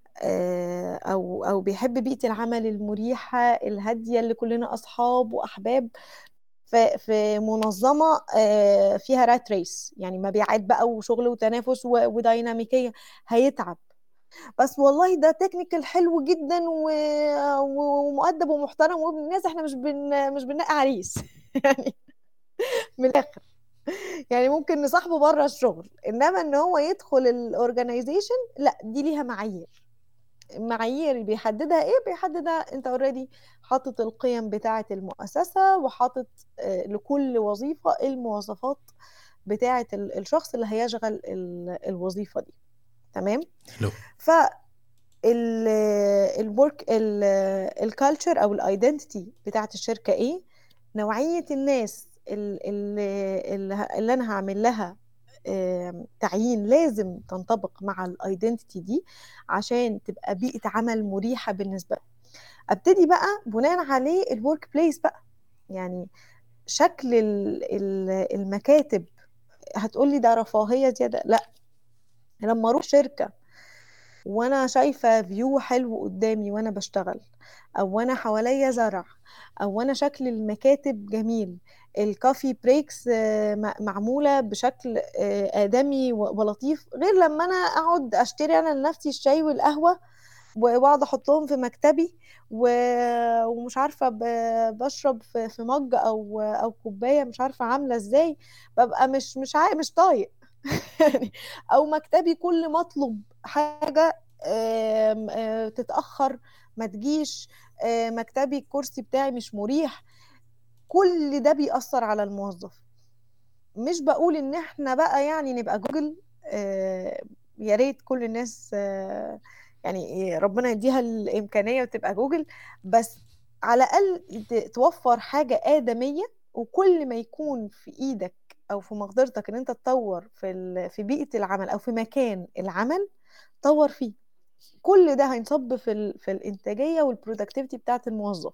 او بيحب بيئة العمل المريحة الهادية اللي كلنا اصحاب واحباب، في منظمة فيها رات ريس، يعني مبيعات بقى وشغل وتنافس وديناميكية. هيتعب. بس والله ده تكنيكال حلو جدا ومؤدب ومحترم وابن الناس، احنا مش بننقي عريس يعني، من الاخر. يعني ممكن نصاحبه بره الشغل، انما ان هو يدخل الاورجنايزيشن لا، دي ليها معايير. معايير بيحددها ايه؟ بيحددها انت اوريدي حاطط القيم بتاعة المؤسسة، وحاطط لكل وظيفة المواصفات بتاعة الشخص اللي هيشغل الوظيفة دي. تمام. حلو. ف الورك الكالتشر او الايدنتيتي بتاعة الشركة ايه؟ نوعية الناس اللي انا هعمل لها تعيين لازم تنطبق مع الايدنتيتي دي، عشان تبقى بيئة عمل مريحة بالنسبة لي. ابتدي بقى بناء عليه الورك بليس بقى، يعني شكل المكاتب. هتقولي ده رفاهية زيادة؟ لا. لما اروح شركة وانا شايفة فيو حلو قدامي وانا بشتغل، او انا حواليا زرع، او انا شكل المكاتب جميل، الكافي بريكس معمولة بشكل آدمي ولطيف، غير لما انا اقعد اشتري انا لنفسي الشاي والقهوة واقعد احطهم في مكتبي ومش عارفة بشرب في مج او كوباية مش عارفة عاملة ازاي. ببقى مش طايق يعني. او مكتبي كل ما اطلب حاجه تتاخر، ما تجيش. مكتبي الكرسي بتاعي مش مريح. كل ده بيأثر على الموظف. مش بقول ان احنا بقى يعني نبقى جوجل. يا ريت كل الناس يعني ربنا يديها الإمكانية وتبقى جوجل، بس على الأقل توفر حاجة آدمية. وكل ما يكون في إيدك أو في مقدرتك إن أنت تطور في بيئة العمل أو في مكان العمل، طور فيه. كل ده هينصب في الإنتاجية والبرودكتيفيتي بتاعة الموظف.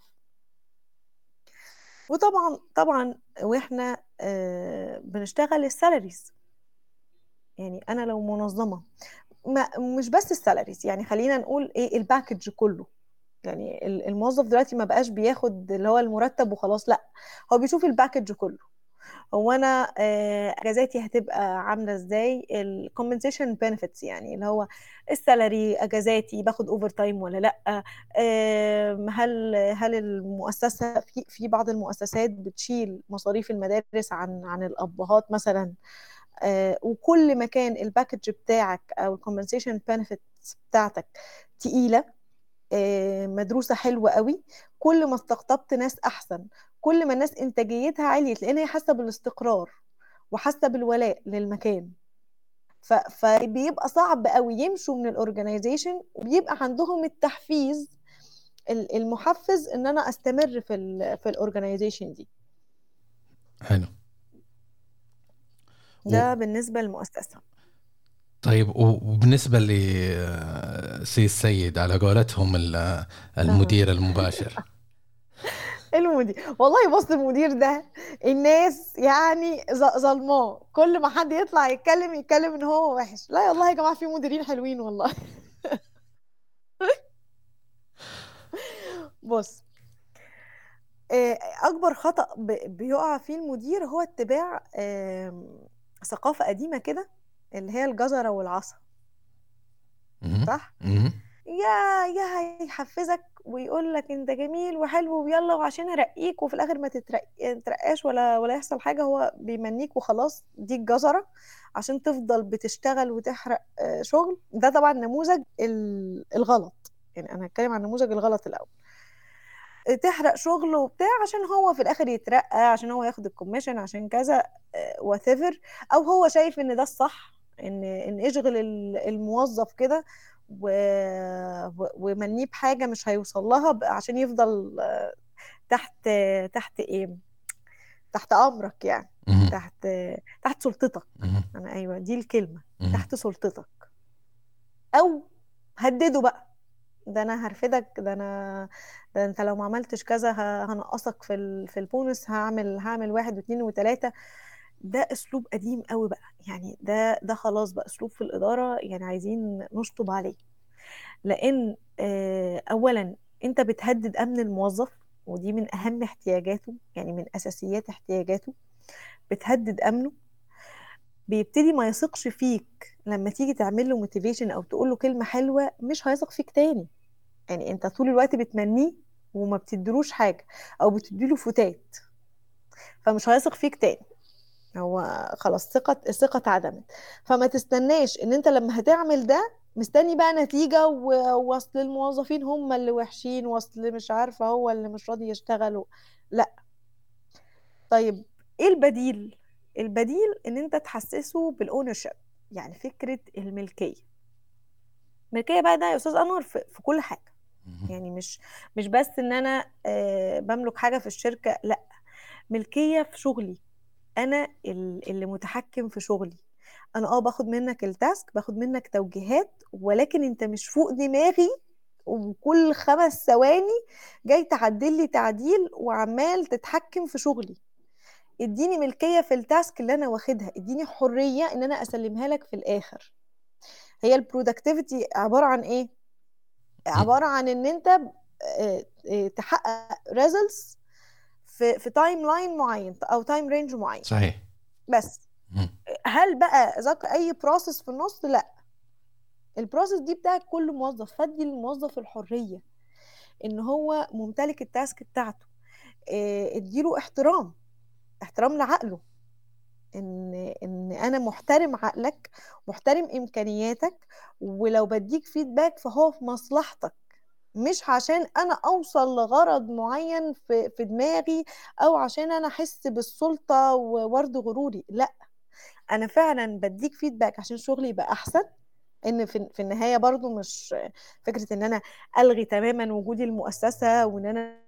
وطبعا طبعا واحنا بنشتغل السالاريز. يعني انا لو منظمه، ما مش بس السالاريز، يعني خلينا نقول ايه الباكج كله. يعني الموظف دلوقتي ما بقاش بياخد اللي هو المرتب وخلاص، لا، هو بيشوف الباكج كله. هو انا اجازاتي هتبقى عامله ازاي، الكومبنسيشن بنفيتس، يعني اللي هو السالري، اجازاتي، باخد اوفر تايم ولا لا. هل المؤسسه في بعض المؤسسات بتشيل مصاريف المدارس عن الابهات مثلا. وكل ما كان الباكج بتاعك او الكومبنسيشن بنفيتس بتاعتك تقيله، مدروسه حلوه قوي، كل ما استقطبت ناس احسن، كل ما الناس انتاجيتها عليت، لان هي حاسه بالاستقرار وحاسه بالولاء للمكان. فبيبقى صعب قوي يمشوا من الاورجنايزيشن، وبيبقى عندهم التحفيز المحفز ان انا استمر في الاورجنايزيشن دي. حلو. ده بالنسبه للمؤسسه. طيب، وبالنسبة لسي السيد على قولتهم أها. المدير المباشر. المدير، والله بص، المدير ده الناس يعني ظلماه. كل ما حد يطلع يتكلم ان هو وحش. لا والله يا جماعه، في مديرين حلوين والله. بص، اكبر خطأ بيقع فيه المدير هو اتباع ثقافه قديمه كده، اللي هي الجزره والعصا. مهم. صح. مهم. يا هيحفزك ويقول لك انت جميل وحلو ويلا وعشان ارقيك، وفي الاخر ما تترقاش ولا يحصل حاجه، هو بيمنيك وخلاص. دي الجزره عشان تفضل بتشتغل وتحرق شغل. ده طبعا نموذج الغلط، يعني انا هتكلم عن نموذج الغلط الاول. تحرق شغل وبتاع عشان هو في الاخر يترقى، عشان هو ياخد الكوميشن، عشان كذا whatever. او هو شايف ان ده الصح، ان اشغل الموظف كده ومنيه بحاجه مش هيوصل لها عشان يفضل تحت تحت ايه تحت امرك يعني، تحت تحت سلطتك. انا ايوه دي الكلمه، تحت سلطتك. او هدده بقى، ده انا هرفدك، ده انت لو ما عملتش كذا هنقصك في البونس، هعمل واحد واثنين وثلاثة. ده اسلوب قديم قوي بقى، يعني ده خلاص بقى اسلوب في الإدارة، يعني عايزين نشطب عليه. لان اولا انت بتهدد امن الموظف، ودي من اهم احتياجاته، يعني من اساسيات احتياجاته. بتهدد امنه، بيبتدي ما يثقش فيك لما تيجي تعمل له موتيفيشن او تقول له كلمة حلوة، مش هيثق فيك تاني. يعني انت طول الوقت بتمنيه وما بتديلوش حاجة او بتديله فتات، فمش هيثق فيك تاني. هو خلاص الثقة اتعدمت. فما تستناش ان انت لما هتعمل ده مستني بقى نتيجة، ووصل الموظفين هم اللي وحشين، وصل مش عارفة هو اللي مش راضي يشتغل لا. طيب ايه البديل؟ البديل ان انت تحسسه بالاونرشيب، يعني فكرة الملكية. الملكية بقى ده يا استاذ انور في كل حاجة، يعني مش بس ان انا بملك حاجة في الشركة، لا، ملكية في شغلي. انا اللي متحكم في شغلي. انا باخد منك التاسك، باخد منك توجيهات، ولكن انت مش فوق دماغي، وكل 5 ثواني جاي تعدل لي تعديل وعمال تتحكم في شغلي. اديني ملكية في التاسك اللي انا واخدها، اديني حرية ان انا اسلمها لك في الاخر. هي البرودكتيفيتي عبارة عن ايه؟ عبارة عن ان انت تحقق results في تايم لاين معين او تايم رينج معين. صحيح. بس هل بقى ذاك اي بروسيس في النص؟ لا، البروسيس دي بتاعت كل موظف. فدي للموظف الحرية ان هو ممتلك التاسك بتاعته. اديله احترام لعقله، ان انا محترم عقلك، محترم امكانياتك، ولو بديك فيدباك فهو في مصلحتك، مش عشان انا اوصل لغرض معين في دماغي، او عشان انا احس بالسلطة وورد غروري. لا، انا فعلا بديك فيدباك عشان شغلي يبقى احسن. ان في النهاية برضو مش فكرة ان انا الغي تماما وجودي المؤسسة، وان انا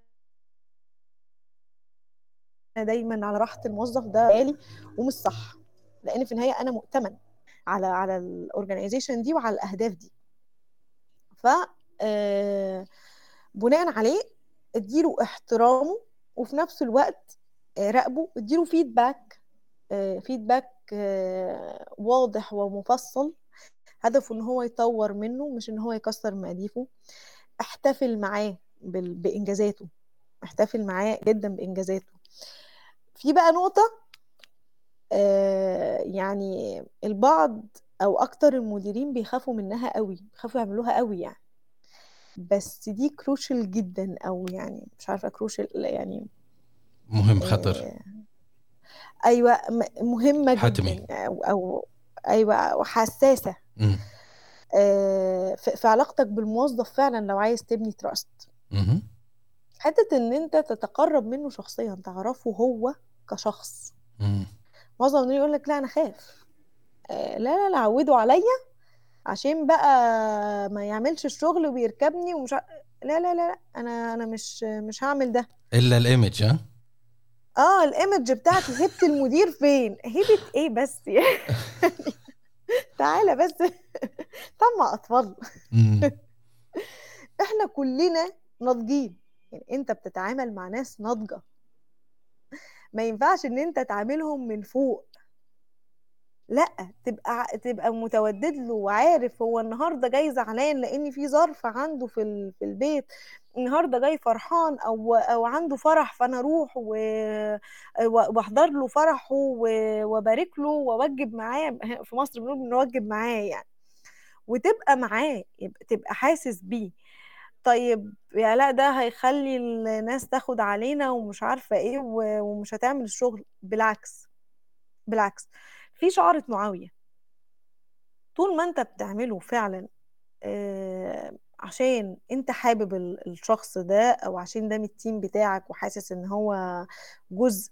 دايما على راحة الموظف، ده غالي ومش صح. لان في النهاية انا مؤتمن على الاورجنايزيشن دي وعلى الاهداف دي. ف بناء عليه اديله احترامه، وفي نفس الوقت راقبه، اديله فيدباك واضح ومفصل، هدفه ان هو يطور منه، مش ان هو يكسر مقاديفه. احتفل معاه بانجازاته، احتفل معاه جدا بانجازاته. في بقى نقطة يعني البعض او اكتر المديرين بيخافوا منها قوي، بيخافوا يعملوها قوي يعني، بس دي كروشال جدا، او يعني مش عارفة كروشال يعني مهم، خطر. ايوه مهمة حتمي. جدا، او ايوه وحساسة. في علاقتك بالموظف فعلا لو عايز تبني تراست، حتة ان انت تتقرب منه شخصيا، تعرفه هو كشخص. معظم الناس يقول لك لا انا خاف، لا عودوا عليا عشان بقى ما يعملش الشغل ويركبني ومش لا انا مش هعمل ده. الا الايمج. الايمج بتاعتي، هيبة المدير فين؟ هيبة ايه بس يعني تعالى بس طب مع اطفال احنا كلنا ناضجين، يعني انت بتتعامل مع ناس ناضجة، ما ينفعش ان انت تعاملهم من فوق. لا، تبقى متودد له وعارف هو النهارده جاي زعلان لان في ظرف عنده في البيت، النهارده جاي فرحان او عنده فرح، فانا اروح واحضر له فرحه وبارك له واوجب معاه. في مصر بنقول بنوجب معاه يعني، وتبقى معاه، تبقى حاسس بيه. طيب يا لا ده هيخلي الناس تاخد علينا ومش عارفة ايه ومش هتعمل الشغل. بالعكس، بالعكس، في شعارة معاوية، طول ما انت بتعمله فعلا عشان انت حابب الشخص ده، او عشان ده من التيم بتاعك وحاسس ان هو جزء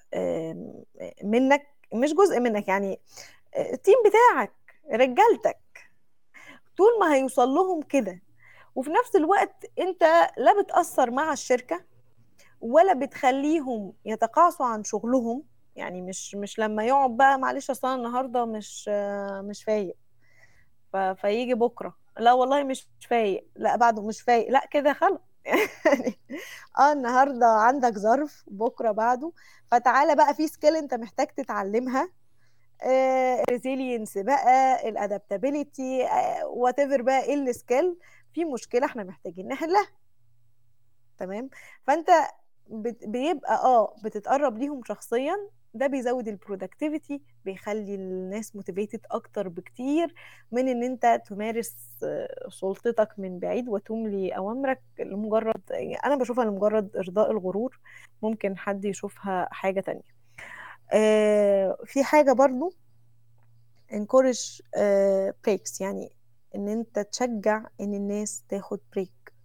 منك، مش جزء منك يعني، التيم بتاعك، رجالتك، طول ما هيوصل لهم كده، وفي نفس الوقت انت لا بتأثر مع الشركة ولا بتخليهم يتقاعسوا عن شغلهم. يعني مش لما يقعد بقى معلش اصل انا النهارده مش فايق، فيجي بكره لا والله مش فايق، لا بعده مش فايق، لا كده خلاص يعني النهارده عندك ظرف، بكره بعده، فتعالى بقى في سكيل انت محتاج تتعلمها، الريزيلينس بقى، الادابتابيليتي، وات ايفر بقى ايه السكيل، في مشكله احنا محتاجين نحلها. تمام. فانت بيبقى بتتقرب ليهم شخصيا، ده بيزود البرودكتيفيتي، بيخلي الناس موتيفيتد اكتر بكتير من ان انت تمارس سلطتك من بعيد وتملي اوامرك لمجرد، انا بشوفها لمجرد ارضاء الغرور. ممكن حد يشوفها حاجة تانية. في حاجة برضو encourage breaks، يعني ان انت تشجع ان الناس تاخد بريك.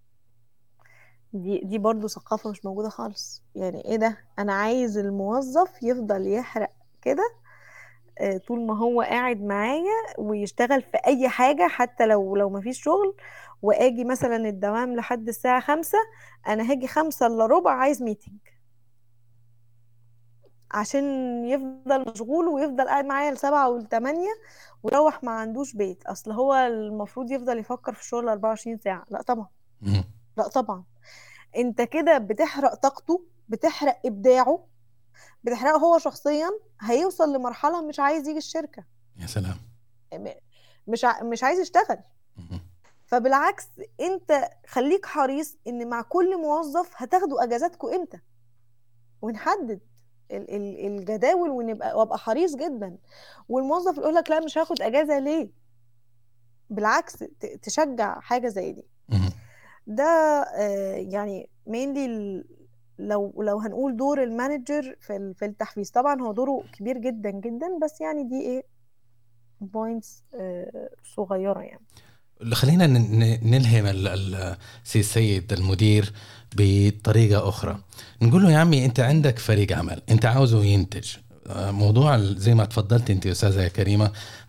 دي برضو ثقافة مش موجودة خالص. يعني ايه ده، انا عايز الموظف يفضل يحرق كده طول ما هو قاعد معايا ويشتغل في اي حاجة، حتى لو مفيش شغل، واجي مثلا الدوام لحد الساعة 5، انا هاجي 5:15 عايز ميتنج، عشان يفضل مشغول ويفضل قاعد معايا ل7 و8 ويروح ما عندوش بيت. اصل هو المفروض يفضل يفكر في الشغل 24 ساعة؟ لا طبعا، لا طبعا. انت كده بتحرق طاقته، بتحرق ابداعه، بتحرقه هو شخصيا. هيوصل لمرحلة مش عايز يجي الشركة. يا سلام. مش عايز يشتغل. فبالعكس، انت خليك حريص ان مع كل موظف هتاخدوا اجازاتكم امتى، ونحدد الجداول، وابقى حريص جدا. والموظف يقول لك لا مش هاخد اجازة ليه، بالعكس تشجع حاجة زي دي. ده يعني mainly لو هنقول دور المانجر في التحفيز. طبعا هو دوره كبير جدا جدا، بس يعني دي ايه بوينتس صغيرة يعني. خلينا نلهم السيد المدير بطريقة أخرى. نقول له يا عمي أنت عندك فريق عمل، أنت عاوزه ينتج. موضوع زي ما تفضلت أنت أستاذة كريمة،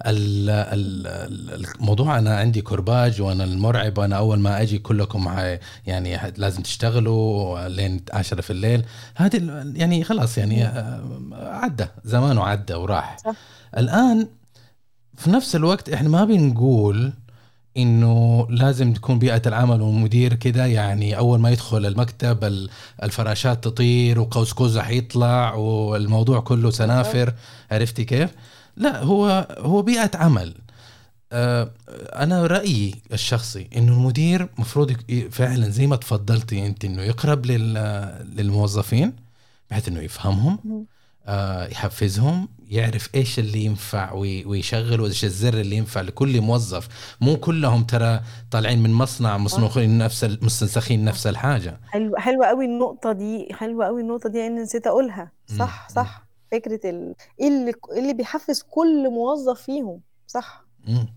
الموضوع أنا عندي كرباج وأنا المرعب، وأنا أول ما أجي كلكم يعني لازم تشتغلوا لين 10 في الليل. هذه يعني خلاص يعني عدى زمانه، عدى وراح. صح. الآن في نفس الوقت إحنا ما بنقول إنه لازم تكون بيئة العمل والمدير كده، يعني أول ما يدخل المكتب الفراشات تطير وقوس قزح يطلع والموضوع كله سنافر. عرفتي كيف؟ لا، هو بيئة عمل. أنا رأيي الشخصي إنه المدير مفروض فعلا زي ما تفضلتي أنت إنه يقرب للموظفين بحيث إنه يفهمهم، يحفزهم، يعرف ايش اللي ينفع ويشغل، وايش الزر اللي ينفع لكل موظف. مو كلهم ترى طالعين من مصنع مصنوخين مستنسخين نفس الحاجة. حلوة قوي النقطة دي، حلوة قوي النقطة دي، ان نسيت اقولها. صح صح. فكرة ايه اللي بيحفز كل موظف فيهم. صح.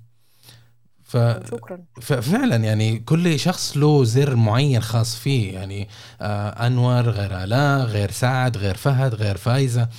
شكرا. ففعلا يعني كل شخص له زر معين خاص فيه، يعني أنور غير آلاء، غير سعد، غير فهد، غير فايزة.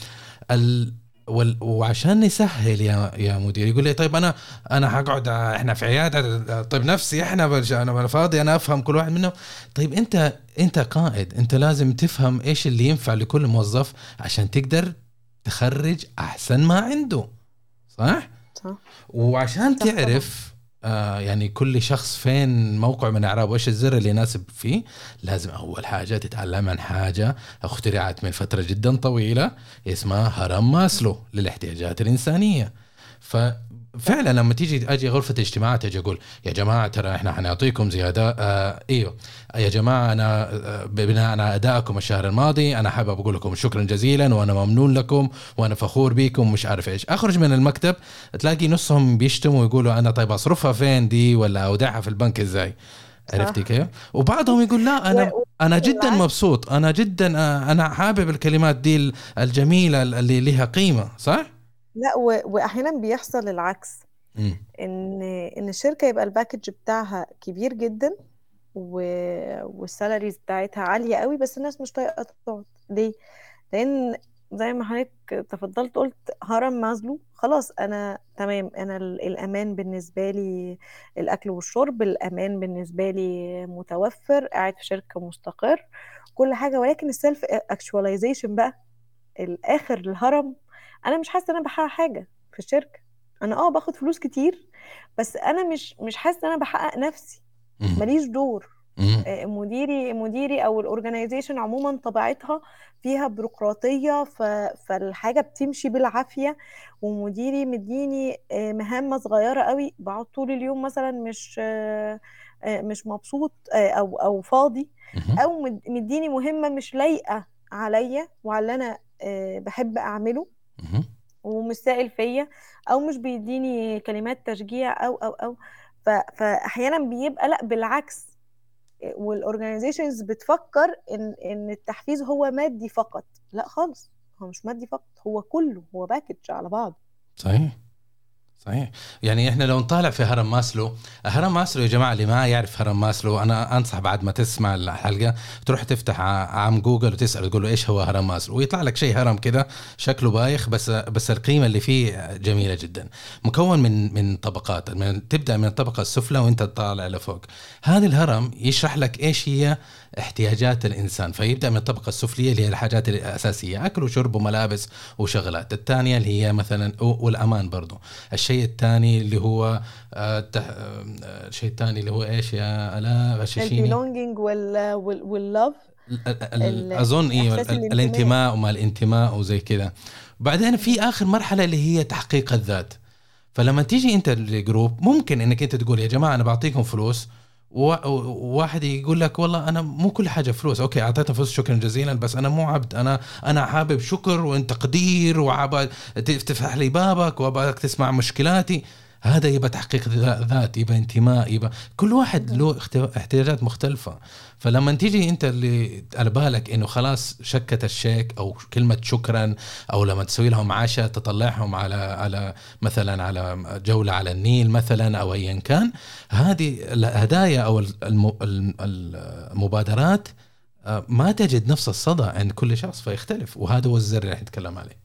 وعشان نسهل يا مدير، يقول لي طيب انا هقعد، احنا في عياده طيب نفسي، انا فاضي، انا افهم كل واحد منهم. طيب انت قائد، انت لازم تفهم ايش اللي ينفع لكل موظف عشان تقدر تخرج احسن ما عنده. صح. وعشان صح تعرف يعني كل شخص فين موقع من اعراب وايش الزر اللي يناسب فيه، لازم اول حاجه تتعلم عن حاجه اخترعت من فتره جدا طويله اسمها هرم ماسلو للاحتياجات الانسانيه. فعلا لما اجي غرفه اجتماعات اجي اقول يا جماعه ترى احنا حنعطيكم زياده، ايوه يا جماعه انا بناء على ادائكم الشهر الماضي انا حابب اقول لكم شكرا جزيلا وانا ممنون لكم وانا فخور بيكم مش عارف ايش. اخرج من المكتب تلاقي نصهم بيشتموا ويقولوا انا طيب اصرفها فين دي ولا اودعها في البنك ازاي. عرفتي كيف؟ وبعضهم يقول لا انا جدا مبسوط، انا جدا انا حابب الكلمات دي الجميله اللي لها قيمه. صح؟ لا واحيانا بيحصل العكس، ان الشركه يبقى الباكج بتاعها كبير جدا والسالاريز بتاعتها عاليه قوي، بس الناس مش طايقه تقعد. ليه؟ لان زي ما حضرتك تفضلت قلت هرم مازلو. خلاص انا تمام، انا الامان بالنسبه لي الاكل والشرب، الامان بالنسبه لي متوفر، قاعد في شركه مستقر، كل حاجه. ولكن السيلف اكشواليزيشن بقى الاخر الهرم، انا مش حاسه ان انا بحقق حاجه في الشركه. انا باخد فلوس كتير، بس انا مش حاسه ان انا بحقق نفسي، ماليش دور. مديري او الاورجنايزيشن عموما طبيعتها فيها بيروقراطيه، فالحاجه بتمشي بالعافيه، ومديري مديني مهمه صغيره قوي، بقعد طول اليوم مثلا مش مبسوط او فاضي، او مديني مهمه مش لايقه عليا وعلى اللي انا بحب اعمله ومش سائل فيا، او مش بيديني كلمات تشجيع او فاحيانا بيبقى لا بالعكس، والاورجنايزيشنز بتفكر ان التحفيز هو مادي فقط. لا خالص، هو مش مادي فقط، هو كله، هو باكج على بعض. صحيح. يعني احنا لو نطالع في هرم ماسلو، هرم ماسلو يا جماعه اللي ما يعرف هرم ماسلو، انا انصح بعد ما تسمع الحلقه تروح تفتح عام جوجل وتسال تقول له ايش هو هرم ماسلو، ويطلع لك شيء هرم كده شكله بايخ، بس القيمه اللي فيه جميله جدا. مكون من طبقات، تبدا من الطبقه السفلى وانت تطالع لفوق. هذا الهرم يشرح لك ايش هي احتياجات الانسان، فيبدا من الطبقه السفليه اللي هي الحاجات الاساسيه، اكل وشرب وملابس وشغلات. الثانيه اللي هي مثلا والامان برضو. الشيء الثاني اللي هو الشيء الثاني اللي هو ايش يا الا غششيني؟ البيلونجينج واللاف، اظن الانتماء وما الانتماء وزي كده. بعدين في اخر مرحله اللي هي تحقيق الذات. فلما تيجي انت الجروب ممكن انك انت تقول يا جماعه انا بعطيكم فلوس، وواحد يقول لك والله انا مو كل حاجه فلوس، اوكي اعطيتنا فلوس شكرا جزيلا، بس انا مو عبد، انا حابب شكر وتقدير وعبد تفتح لي بابك وابغاك تسمع مشكلاتي. هذا يبقى تحقيق ذات، يبقى انتماء، يبقى كل واحد له احتياجات مختلفة. فلما تيجي انت اللي على بالك انه خلاص شكة الشيك او كلمة شكرا، او لما تسوي لهم عشاء تطلعهم على مثلا على جولة على النيل مثلا او ايا كان، هذه الهدايا او المبادرات ما تجد نفس الصدى عند كل شخص، فيختلف. وهذا هو الزر اللي نتكلم عليه.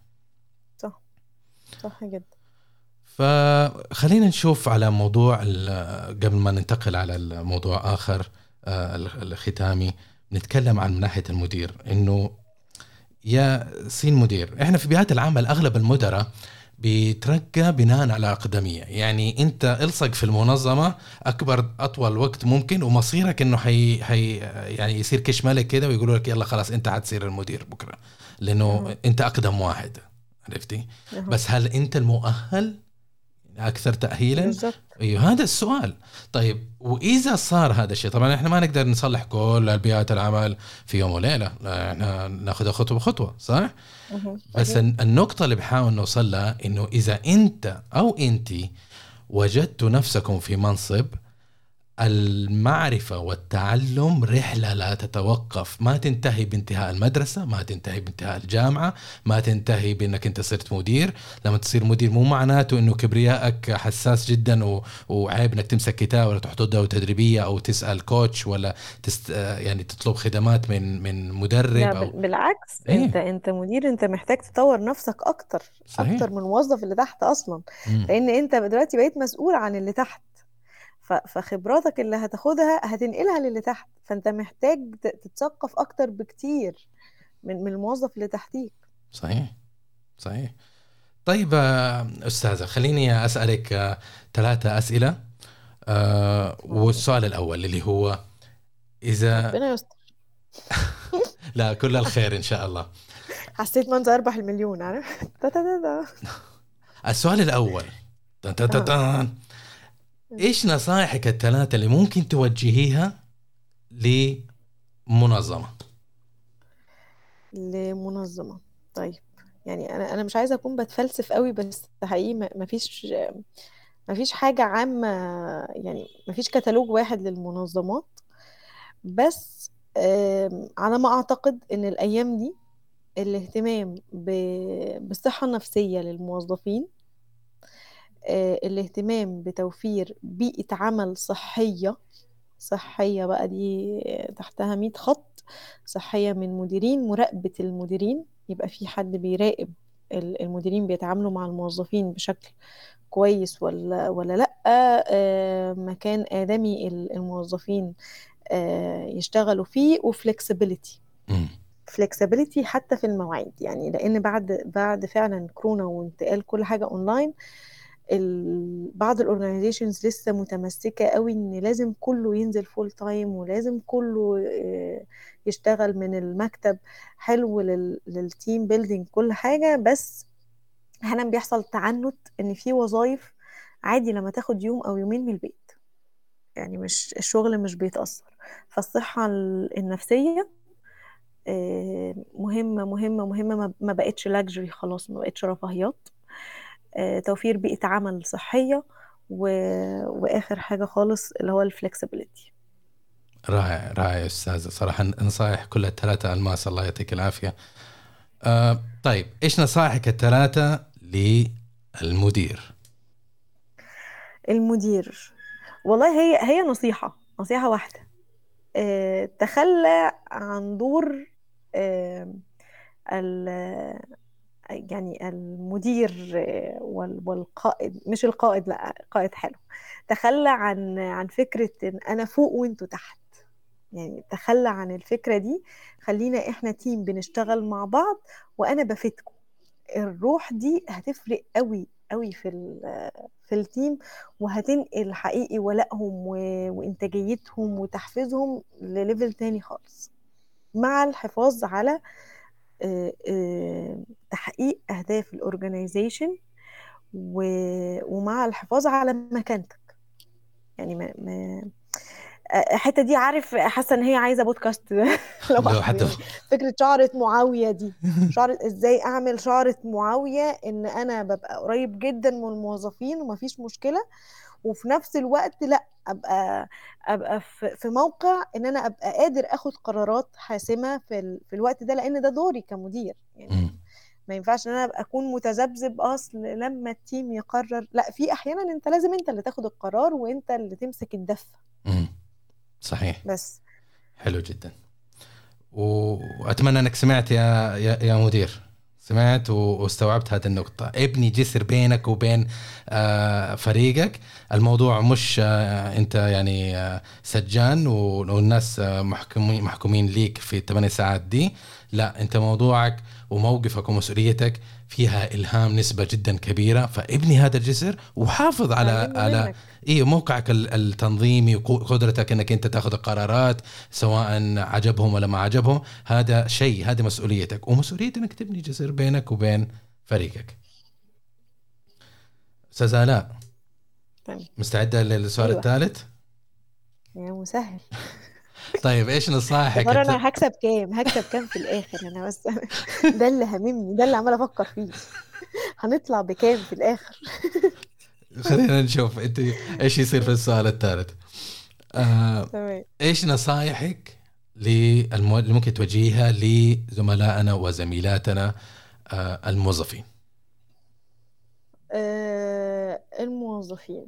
صح جدا. فخلينا نشوف على موضوع قبل ما ننتقل على الموضوع آخر الختامي، نتكلم عن من ناحية المدير. إنه يا سين مدير، إحنا في بيئات العمل أغلب المدراء بيترقى بناء على أقدمية. يعني أنت الصق في المنظمة أطول وقت ممكن، ومصيرك إنه يعني يصير كش ملك كده ويقولوا لك يلا خلاص أنت حتصير المدير بكرة، لأنه أنت أقدم واحد. عرفتي؟ بس هل أنت المؤهل أكثر تأهيلاً؟ أيوه هذا السؤال. طيب وإذا صار هذا الشيء، طبعاً إحنا ما نقدر نصلح كل البيئات العمل في يوم وليلة، إحنا ناخذها خطوة بخطوة، صح؟ بس النقطة اللي بحاول نوصل لها إنه إذا أنت أو أنتي وجدت نفسكم في منصب، المعرفة والتعلم رحلة لا تتوقف، ما تنتهي بانتهاء المدرسة، ما تنتهي بانتهاء الجامعة، ما تنتهي بأنك أنت صرت مدير. لما تصير مدير مو معناته أنه كبريائك حساس جدا وعيب أنك تمسك كتاب ولا تحط دورة تدريبية أو تسأل كوتش ولا يعني تطلب خدمات من مدرب. لا بالعكس، أنت مدير، أنت محتاج تطور نفسك أكتر. صحيح. أكتر من الموظف اللي تحت أصلا. لأن أنت دلوقتي بقيت مسؤول عن اللي تحت، فخبراتك اللي هتاخدها هتنقلها للي تحت، فانت محتاج تتثقف اكتر بكتير من الموظف اللي تحتيك. صحيح. طيب أستاذة، خليني أسألك 3 أسئلة. والسؤال الأول اللي هو إذا ربنا يستر. لا كل الخير إن شاء الله. حسيت ما أنت أربح المليون، عارف. السؤال الأول، تن تن تن أها. تن. إيش نصائحك الثلاثة اللي ممكن توجهيها لمنظمة؟ لمنظمة. طيب، يعني أنا مش عايزة أكون بتفلسف قوي، بس حقيقي مفيش حاجة عامة، يعني مفيش كتالوج واحد للمنظمات. بس على ما أعتقد إن الأيام دي الاهتمام بالصحة النفسية للموظفين، الاهتمام بتوفير بيئة عمل صحية بقى دي تحتها 100 خط. صحية من مديرين، مراقبة المديرين، يبقى في حد بيراقب المديرين بيتعاملوا مع الموظفين بشكل كويس ولا لأ. مكان آدمي الموظفين يشتغلوا فيه، وفلكسبيليتي. فلكسبيليتي حتى في المواعيد، يعني لأن بعد فعلا كورونا وانتقال كل حاجة أونلاين، بعض الاورجانيزيشنز لسه متمسكة قوي ان لازم كله ينزل فول تايم، ولازم كله يشتغل من المكتب. حلو للتيم بيلدينج كل حاجة، بس احيانا بيحصل تعنت ان في وظائف عادي لما تاخد يوم او يومين من البيت، يعني مش الشغل مش بيتأثر. فالصحة النفسية مهمة مهمة مهمة، ما بقتش لاكجري خلاص، ما بقتش رفاهيات. توفير بيئة عمل صحية، و... وآخر حاجة خالص اللي هو الفلكسبيليتي. رائع رائع يا أستاذة، صراحة نصائح كلها الثلاثة ألماس، الله يعطيك العافية. طيب إيش نصائحك الثلاثة للمدير؟ المدير، والله هي نصيحة واحدة. تخلى عن دور آه، ال يعني المدير والقائد، مش القائد، لا قائد حلو. تخلى عن فكرة ان انا فوق وانتوا تحت، يعني تخلى عن الفكرة دي. خلينا احنا تيم بنشتغل مع بعض، وانا بفيدكم. الروح دي هتفرق قوي قوي في التيم، وهتنقل حقيقي ولائهم وانتاجيتهم وتحفيزهم لليفل تاني خالص، مع الحفاظ على تحقيق اهداف الاورجنايزيشن، ومع الحفاظ على مكانتك. يعني الحته دي، عارف، حاسه ان هي عايزه بودكاست لو لوحده. حتى يعني فكره شعره معاويه دي، شعره ازاي اعمل شعره معاويه ان انا ببقى قريب جدا من الموظفين ومفيش مشكله، وفي نفس الوقت لا ابقى في موقع ان انا ابقى قادر اخد قرارات حاسمه في الوقت ده، لان ده دوري كمدير. يعني ما ينفعش ان انا ابقى اكون متذبذب اصل لما التيم يقرر. لا، في احيانا انت لازم انت اللي تاخد القرار، وانت اللي تمسك الدفه. صحيح. بس حلو جدا، وأتمنى أنك سمعت يا مدير، سمعت واستوعبت هذه النقطة. ابني جسر بينك وبين فريقك. الموضوع مش أنت يعني سجان والناس محكومين ليك في 8 ساعات دي. لا، أنت موضوعك وموقفك ومسؤوليتك فيها إلهام نسبة جدا كبيرة. فابني هذا الجسر وحافظ اتعلمه على منك. موقعك التنظيمي وقدرتك انك انت تاخذ القرارات سواء عجبهم ولا ما عجبهم. هذا شيء، هذه مسؤوليتك، ومسؤولية انك تبني جسر بينك وبين فريقك. استاذ آلاء، تمام. مستعدة للسؤال ايوه الثالث؟ يا مسهل. طيب ايش يا نصائحك ترى انا هكسب كام في الاخر انا بس ده اللي هممني، ده اللي عماله افكر فيه. هنطلع بكام في الاخر؟ خلينا نشوف انت ايش يصير في السؤال الثالث. تمام. ايش نصائحك اللي ممكن توجهيها لزملائنا وزميلاتنا الموظفين؟ الموظفين،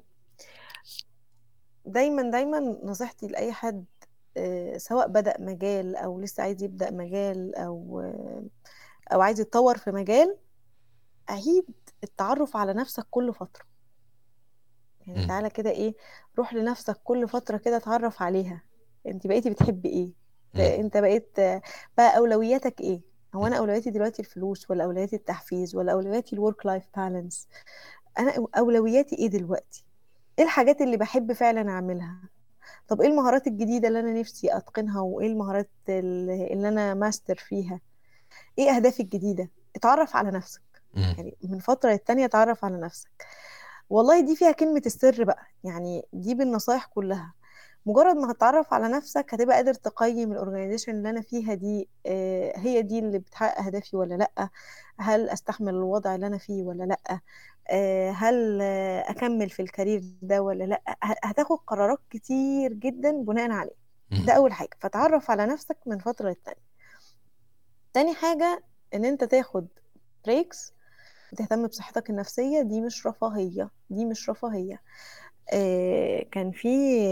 دايما نصيحتي لأي حد سواء بدأ مجال أو لسه عايز يبدأ مجال، أو عايز يتطور في مجال، أعيد التعرف على نفسك كل فترة. يعني تعالى كده إيه، روح لنفسك كل فترة كده اتعرف عليها. انت بقيتي بتحبي ايه؟ انت بقيت بقى أولوياتك ايه؟ هو انا أولوياتي دلوقتي الفلوس، ولا أولوياتي التحفيز، ولا أولوياتي الورك لايف بالانس؟ انا أولوياتي ايه دلوقتي؟ ايه الحاجات اللي بحب فعلا اعملها؟ طب ايه المهارات الجديدة اللي انا نفسي اتقنها؟ وايه المهارات اللي انا ماستر فيها؟ ايه اهدافي الجديدة؟ اتعرف على نفسك. يعني من فترة للتانية اتعرف على نفسك. والله دي فيها كلمة السر بقى، يعني دي بالنصايح كلها. مجرد ما هتتعرف على نفسك هتبقى قادر تقيم الاورجنايزيشن اللي انا فيها دي هي دي اللي بتحقق اهدافي ولا لا، هل استحمل الوضع اللي انا فيه ولا لا، هل اكمل في الكارير ده ولا لا. هتاخد قرارات كتير جدا بناء عليه. مم. ده اول حاجة، فتعرف على نفسك من فترة للتانية. تاني حاجة ان انت تاخد بريكس وتهتم بصحتك النفسية. دي مش رفاهية، دي مش رفاهية. كان في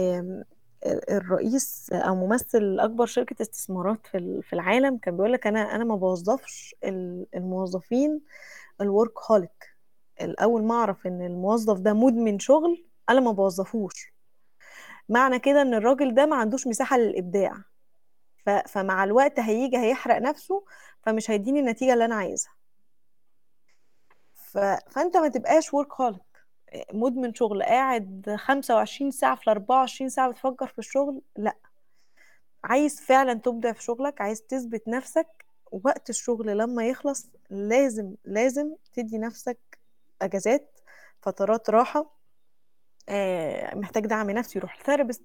الرئيس او ممثل اكبر شركة استثمارات في العالم كان بيقول لك انا ما بوظفش الموظفين الورك هوليك. الاول ما اعرف ان الموظف ده مدمن شغل انا ما بوظفوش. معنى كده ان الراجل ده ما عندوش مساحة للابداع، فمع الوقت هيجي هيحرق نفسه، فمش هيديني النتيجة اللي انا عايزها. فانت ما تبقاش ورك هوليك مدمن شغل قاعد 25 ساعة في 24 ساعة بتفكر في الشغل. لا، عايز فعلا تبدع في شغلك، عايز تثبت نفسك، وقت الشغل لما يخلص لازم لازم تدي نفسك اجازات، فترات راحة. محتاج دعم نفسي، يروح لثيرابيست.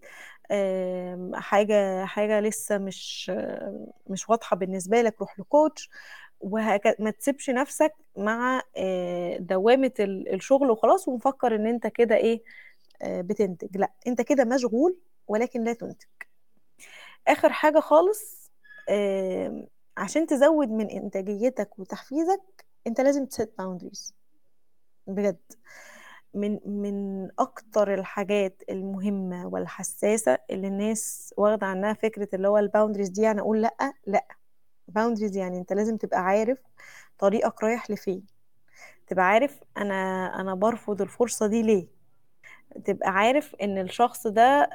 حاجة لسه مش واضحة بالنسبة لك، روح لكوتش. ما تسيبش نفسك مع دوامة الشغل وخلاص ومفكر ان انت كده ايه بتنتج. لا، انت كده مشغول ولكن لا تنتج. اخر حاجة خالص، عشان تزود من انتاجيتك وتحفيزك انت لازم تسيت باوندريز. بجد من اكتر الحاجات المهمة والحساسة اللي الناس واخدة عنها فكرة اللي هو الباوندريز دي يعني اقول لا. لا، باوندريز يعني انت لازم تبقى عارف طريقك رايح لفين، تبقى عارف انا برفض الفرصة دي ليه، تبقى عارف ان الشخص ده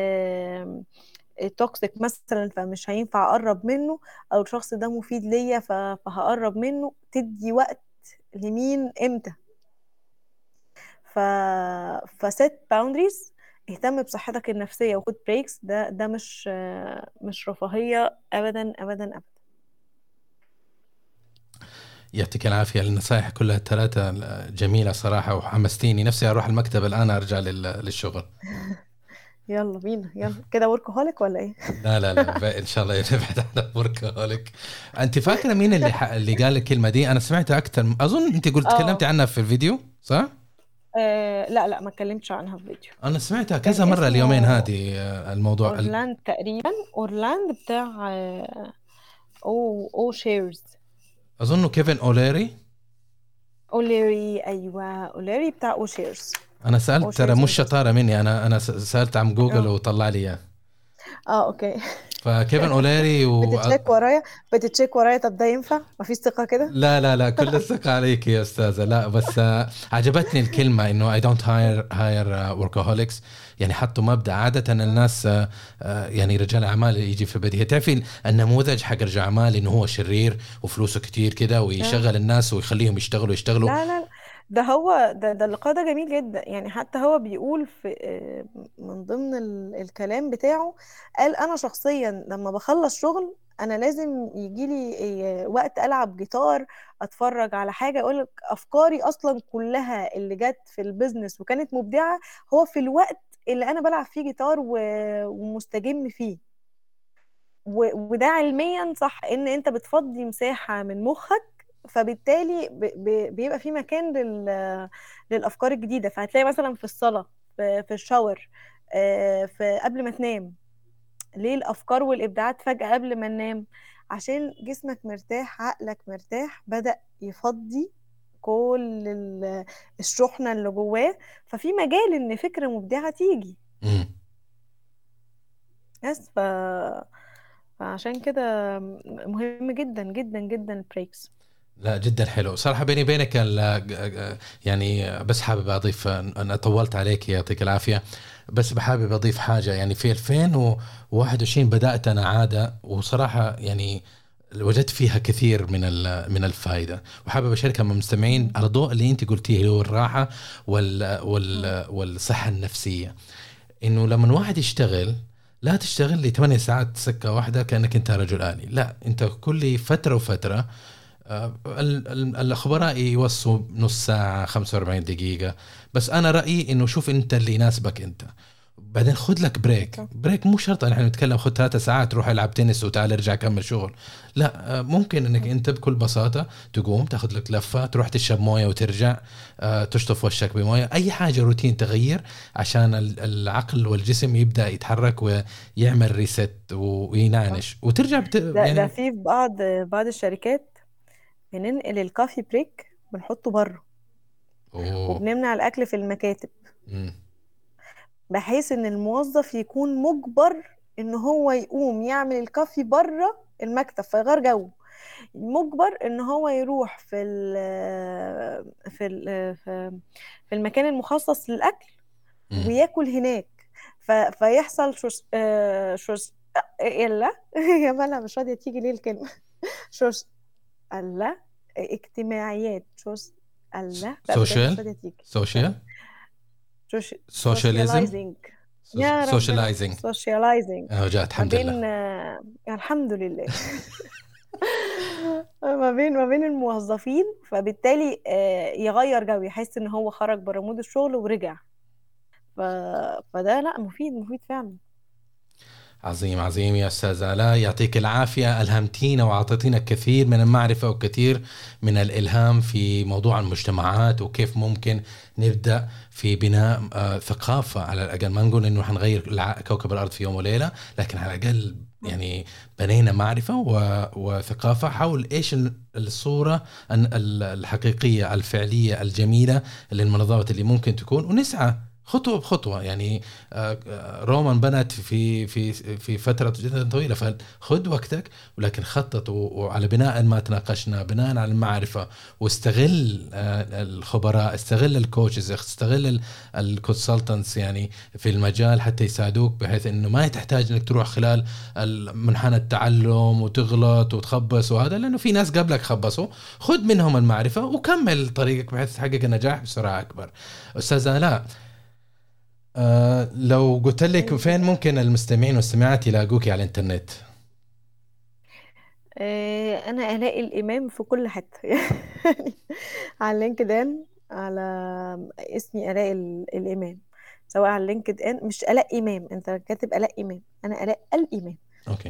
توكسيك مثلا فمش هينفع اقرب منه، او الشخص ده مفيد ليا فهقرب منه. تدي وقت لمين امتى. ف فست باوندريز، اهتم بصحتك النفسية وخد بريكس. ده مش رفاهية ابدا ابدا ابدا. يعطيك العافية. النصائح كلها الثلاثة جميلة صراحة، وحمستيني نفسي أروح المكتب الآن أرجع للشغل. يلا بينا، يلا كده وركهوليك ولا ايه؟ لا لا لا، إن شاء الله نبعد عن وركهوليك. أنت فاكرة مين اللي قال الكلمة دي؟ أنا سمعتها أكثر، أظن أنت تكلمتي اه عنها في الفيديو صح؟ لا لا، ما اتكلمتش عنها في فيديو. أنا سمعتها كان كذا مرة اليومين اسمه هذه. الموضوع اورلاند تقريبا، اورلاند بتاع او شيرز. أظنه كيفن أوليري. اوليري، ايوه اوليري بتاع او شيرز. أنا او سألت، ترى شيرز مش شطارة انفستمنت. مني، أنا سألت عن جوجل اه وطلع لي إياه. اوكي. فكيفن أوليري بتتشيك ورايا، بتتشيك ورايا. طب ده ينفع؟ مفيش ثقة كده. لا لا لا، كل الثقة عليك يا أستاذة. لا بس عجبتني الكلمة إنه I don't hire workaholics. يعني حطوا مبدأ. عادة الناس يعني رجال أعمال يجي في بديهة، تعرفين النموذج حق رجال أعمال إنه هو شرير وفلوسه كتير كده اه ويشغل الناس ويخليهم يشتغلوا. لا لا لا، ده هو ده اللقاء ده جميل جدا. يعني حتى هو بيقول في من ضمن الكلام بتاعه، قال انا شخصيا لما بخلص شغل انا لازم يجيلي وقت العب جيتار، اتفرج على حاجه. اقولك افكاري اصلا كلها اللي جت في البيزنس وكانت مبدعه هو في الوقت اللي انا بلعب فيه جيتار ومستجم فيه. وده علميا صح، ان انت بتفضي مساحة من مخك، فبالتالي بيبقى في مكان للأفكار الجديدة. فهتلاقي مثلا في الصلاة، في الشاور، في قبل ما تنام. ليه الأفكار والإبداعات فجأة قبل ما ننام؟ عشان جسمك مرتاح، عقلك مرتاح، بدأ يفضي كل الشحنة اللي جواه، ففي مجال إن فكرة مبدعة تيجي. مم. بس فعشان كده مهم جدا جدا جدا البريكس. لا جدا حلو صراحة. بيني بينك يعني بس حابب أضيف، أنا طولت عليك يعطيك العافية، بس بحابب أضيف حاجة. يعني في 2021 بدأت أنا عادة، وصراحة يعني وجدت فيها كثير من الفائدة، وحابب أشاركها مع المستمعين على ضوء اللي أنت قلتيه، اللي هو الراحة والصحة النفسية. إنه لما واحد يشتغل، لا تشتغل لي 8 ساعات سكة واحدة كأنك أنت رجل آلي. لا، أنت كل فترة وفترة الخبراء يوصوا نص ساعة 45 دقيقة، بس أنا رأيي إنه شوف أنت اللي يناسبك أنت. بعدين خد لك بريك مو شرط نحن نتكلم خد 3 ساعات روح العب تنس وتعال ارجع كمل شغل. لا، ممكن انك انت بكل بساطة تقوم تاخذ لك لفة، تروح تشرب موية وترجع، تشطف وشك بموية، اي حاجة روتين تغير عشان العقل والجسم يبدأ يتحرك ويعمل ريست وينعنش وترجع ده يعني. في بعض الشركات بننقل الكافي بريك بنحطه بره، اوه. وبنمنع الاكل في المكاتب، مم. بحيث ان الموظف يكون مجبر ان هو يقوم يعمل الكافي بره المكتب فيغير جو، مجبر ان هو يروح في المكان المخصص للاكل مم. وياكل هناك. فيحصل شوش الا يا مالها مش راضيه تيجي ليه الكلمه شوش الا اجتماعيات شوش الا لا بجد مش سوشيال. راضيه تيجي سوشيال. سوشياليزم. سوشيالايزنج. يا ربنا سوشيالايزنج. سوشيالايزنج جات ما الحمد لله. بين الحمد لله ما بين الموظفين، فبالتالي يغير جو، يحس ان هو خرج بره مود الشغل ورجع. ف... فده لا مفيد فعلا. عظيم عظيم يا أستاذ آلاء، يعطيك العافية، ألهمتينا وأعطيتينا كثير من المعرفة وكثير من الإلهام في موضوع المجتمعات وكيف ممكن نبدأ في بناء ثقافة. على الأقل ما نقول إنه حنغير كوكب الأرض في يوم وليلة، لكن على الأقل يعني بنينا معرفة وثقافة حول إيش الصورة الحقيقية الفعلية الجميلة للمنظمات اللي ممكن تكون، ونسعى خطوة بخطوة. يعني روما بنت في فترة جدا طويلة، فخذ وقتك ولكن خطط، وعلى بناء ما تناقشنا بناء على المعرفة، واستغل الخبراء، استغل الكوتشز، استغل الكونسلتنتس يعني في المجال حتى يساعدوك، بحيث انه ما تحتاج انك تروح خلال منحنى التعلم وتغلط وتخبص وهذا، لانه في ناس قبلك خبصوا. خذ منهم المعرفة وكمل طريقك بحيث تحقق النجاح بسرعة أكبر. أستاذ آلاء، لو قلت لك فين ممكن المستمعين والمستمعات يلاقوك على الانترنت؟ انا الاقي الامام في كل حته يعني على لينكدين، على اسمي الاقي الامام، سواء على لينكدين مش الاقي امام، انت كاتب الاقي امام، انا الاقي الامام. اوكي.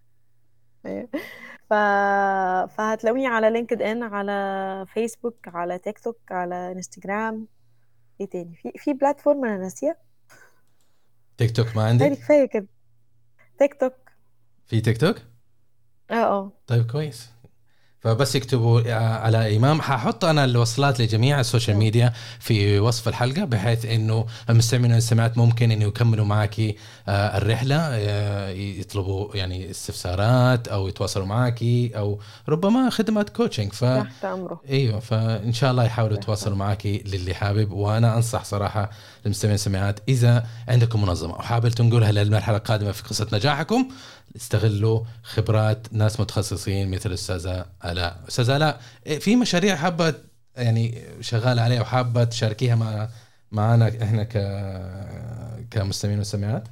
ف... فهتلاقوني على لينكدين، على فيسبوك، على تيك توك، على انستجرام. ايه تاني في بلاتفورم انا ناسيه؟ تيك توك ما تاني عندك؟ كفايه كده. تيك توك. في تيك توك؟ اه. طيب كويس. فبس يكتبوا على إمام. ححط أنا الوصلات لجميع السوشيال اه. ميديا في وصف الحلقة، بحيث إنه المستمعين والمستمعات ممكن إنه يكملوا معك الرحلة، يطلبوا يعني استفسارات أو يتواصلوا معك، أو ربما خدمات كوتشنج. تحت امره. ايوه، فان شاء الله يحاولوا تحت يتواصلوا امره. معك للي حابب. وانا انصح صراحه للمستمعين والمستمعات، اذا عندكم منظمه وحابب تنقلها للمرحله القادمه في قصه نجاحكم، استغلوا خبرات ناس متخصصين مثل الاستاذه آلاء. استاذه آلاء، في مشاريع حابه يعني شغاله عليها وحابه تشاركيها معنا احنا كمستمعين ومستمعات؟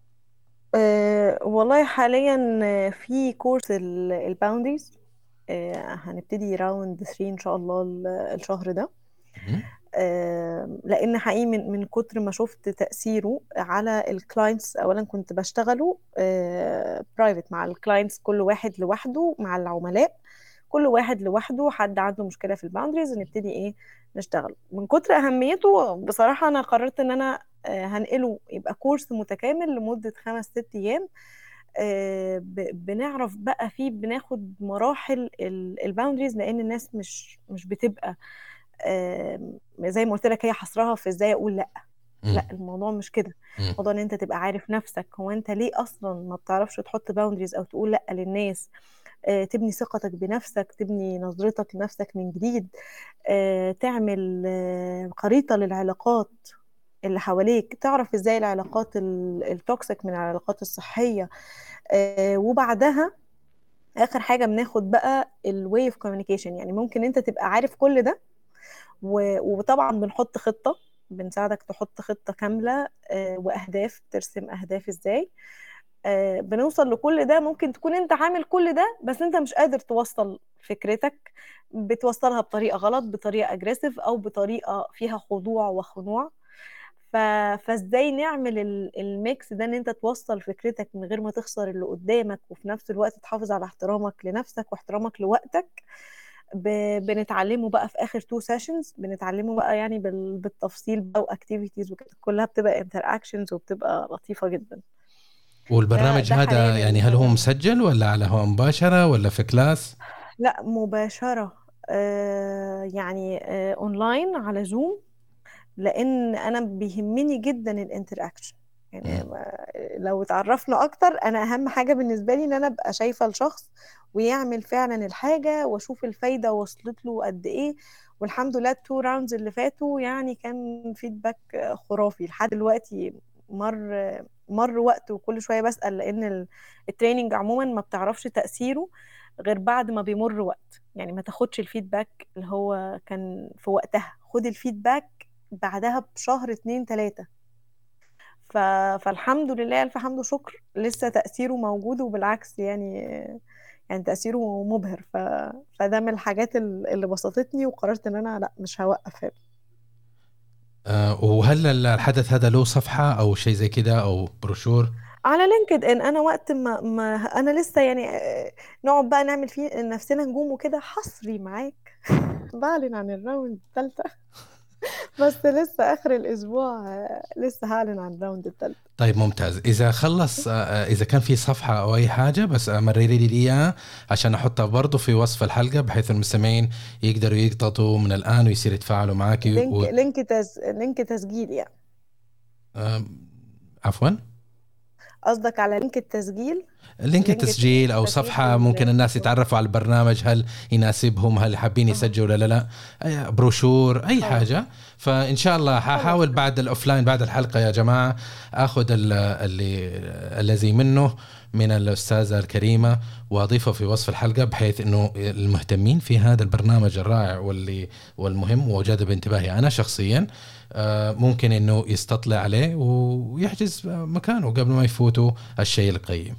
والله حاليا في كورس الباوندريز، هنبتدي راوند 3 ان شاء الله الشهر ده. مهم. لان حقيقي من كتر ما شفت تأثيره على الكلاينتس. اولا كنت بشتغله برايفت مع الكلاينتس، كل واحد لوحده، مع العملاء كل واحد لوحده، حد عنده مشكلة في الباوندريز نبتدي ايه نشتغل. من كتر اهميته بصراحة انا قررت ان انا هنقله يبقى كورس متكامل لمدة 5-6 ايام. بنعرف بقى فيه، بناخد مراحل الباوندريز، لان الناس مش بتبقى زي ما قلت لك هي حصرها في ازاي اقول لا. لا، مم. الموضوع مش كده. مم. الموضوع ان انت تبقى عارف نفسك، هو انت ليه اصلا ما بتعرفش تحط باوندريز او تقول لا للناس. تبني ثقتك بنفسك، تبني نظرتك لنفسك من جديد. تعمل خريطة للعلاقات اللي حواليك، تعرف ازاي العلاقات التوكسيك من العلاقات الصحية. وبعدها اخر حاجة بناخد بقى الواي اوف كوميونيكيشن. يعني ممكن انت تبقى عارف كل ده، وطبعا بنحط خطة، بنساعدك تحط خطة كاملة، وأهداف، ترسم أهداف إزاي. بنوصل لكل ده. ممكن تكون انت عامل كل ده بس انت مش قادر توصل فكرتك، بتوصلها بطريقة غلط، بطريقة اجريسيف او بطريقة فيها خضوع وخنوع. ف... فازاي نعمل الميكس ده، ان انت توصل فكرتك من غير ما تخسر اللي قدامك، وفي نفس الوقت تحافظ على احترامك لنفسك واحترامك لوقتك. بنتعلمه بقى في اخر 2 سيشنز، بنتعلمه بقى يعني بالتفصيل بقى، واكتيفيتيز وكده كلها بتبقى انتراكشنز وبتبقى لطيفة جدا. والبرنامج ده حاليا هذا يعني هل هو مسجل ولا على هو مباشرة ولا في كلاس؟ لا، مباشرة. يعني اونلاين على زوم، لان انا بيهمني جدا الانتراكشن. يعني لو اتعرفنا اكتر، انا اهم حاجة بالنسبة لي ان انا ابقى شايفة الشخص ويعمل فعلا الحاجة، واشوف الفايدة وصلت له قد ايه. والحمد لله ال2 راوندز اللي فاتوا يعني كان فيدباك خرافي لحد دلوقتي. مر وقت، وكل شوية بسأل، لان التريننج عموما ما بتعرفش تأثيره غير بعد ما بيمر وقت. يعني ما تاخدش الفيدباك اللي هو كان في وقتها، خد الفيدباك بعدها بشهر 2 3. فالحمد لله، الف حمد وشكر، لسه تأثيره موجود، وبالعكس يعني تأثيره مبهر. فده من الحاجات اللي بسطتني، وقررت ان انا لا، مش هوقف هنا. وهل الحدث هذا له صفحة أو شيء زي كده أو بروشور؟ على لينكد ان. انا وقت ما انا لسه يعني نقعد بقى نعمل فيه نفسنا نجوم وكده، حصري معاك بعلن عن الراوند الثالثة بس لسه اخر الاسبوع لسه هعلن عن الراوند الثالثة. طيب ممتاز. إذا خلص إذا كان في صفحة أو أي حاجة بس مرري لي إياها عشان أحطها برضو في وصف الحلقة، بحيث المستمعين يقدروا يقططوا من الآن ويصير يتفاعلوا معك لينك تسجيل يعني. عفوا، قصدك على لينك التسجيل؟ لينك التسجيل أو صفحة ممكن الناس يتعرفوا على البرنامج، هل يناسبهم، هل حابين يسجلوا ولا لا، أي بروشور أي حاجة. فإن شاء الله هحاول بعد الأوفلاين بعد الحلقة يا جماعة أخذ الذي منه من الأستاذة الكريمة وأضيفه في وصف الحلقة، بحيث أنه المهتمين في هذا البرنامج الرائع والمهم وجذب انتباهي أنا شخصيا ممكن أنه يستطلع عليه ويحجز مكانه قبل ما يفوتوا الشيء القيم.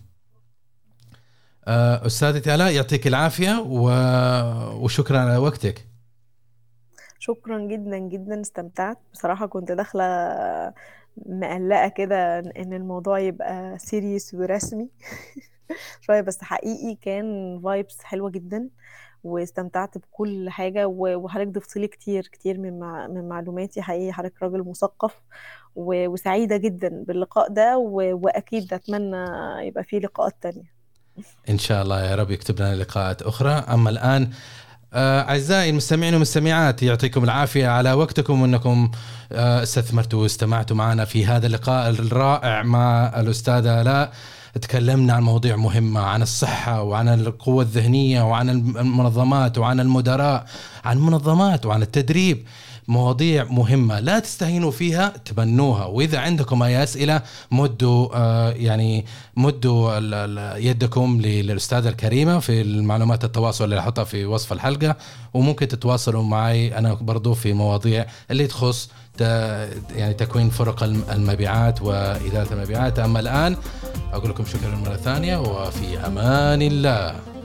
أستاذتي آلاء يعطيك العافية وشكرا على وقتك. شكرا جدا جدا، استمتعت بصراحة. كنت داخلة مقلقة كده ان الموضوع يبقى سيريس ورسمي شوية، بس حقيقي كان فايبس حلوة جدا، واستمتعت بكل حاجة. وحضرتك ضفت لي كتير كتير من معلوماتي. حقيقي حضرتك راجل مثقف، وسعيدة جدا باللقاء ده، وأكيد أتمنى يبقى فيه لقاءات تانية إن شاء الله يا رب يكتب لنا لقاءات أخرى. أما الآن أعزائي المستمعين والمستمعات، يعطيكم العافية على وقتكم وأنكم استثمرتوا واستمعتوا معنا في هذا اللقاء الرائع مع الأستاذة آلاء. تكلمنا عن مواضيع مهمة، عن الصحة وعن القوة الذهنية وعن المنظمات وعن المدراء، عن المنظمات وعن التدريب. مواضيع مهمة لا تستهينوا فيها، تبنوها. وإذا عندكم أي أسئلة مدوا يدكم للأستاذة الكريمة في المعلومات التواصل اللي أحطها في وصف الحلقة، وممكن تتواصلوا معي أنا برضو في مواضيع اللي تخص يعني تكوين فرق المبيعات وإدارة المبيعات. أما الآن أقول لكم شكرا مرة ثانية، وفي أمان الله.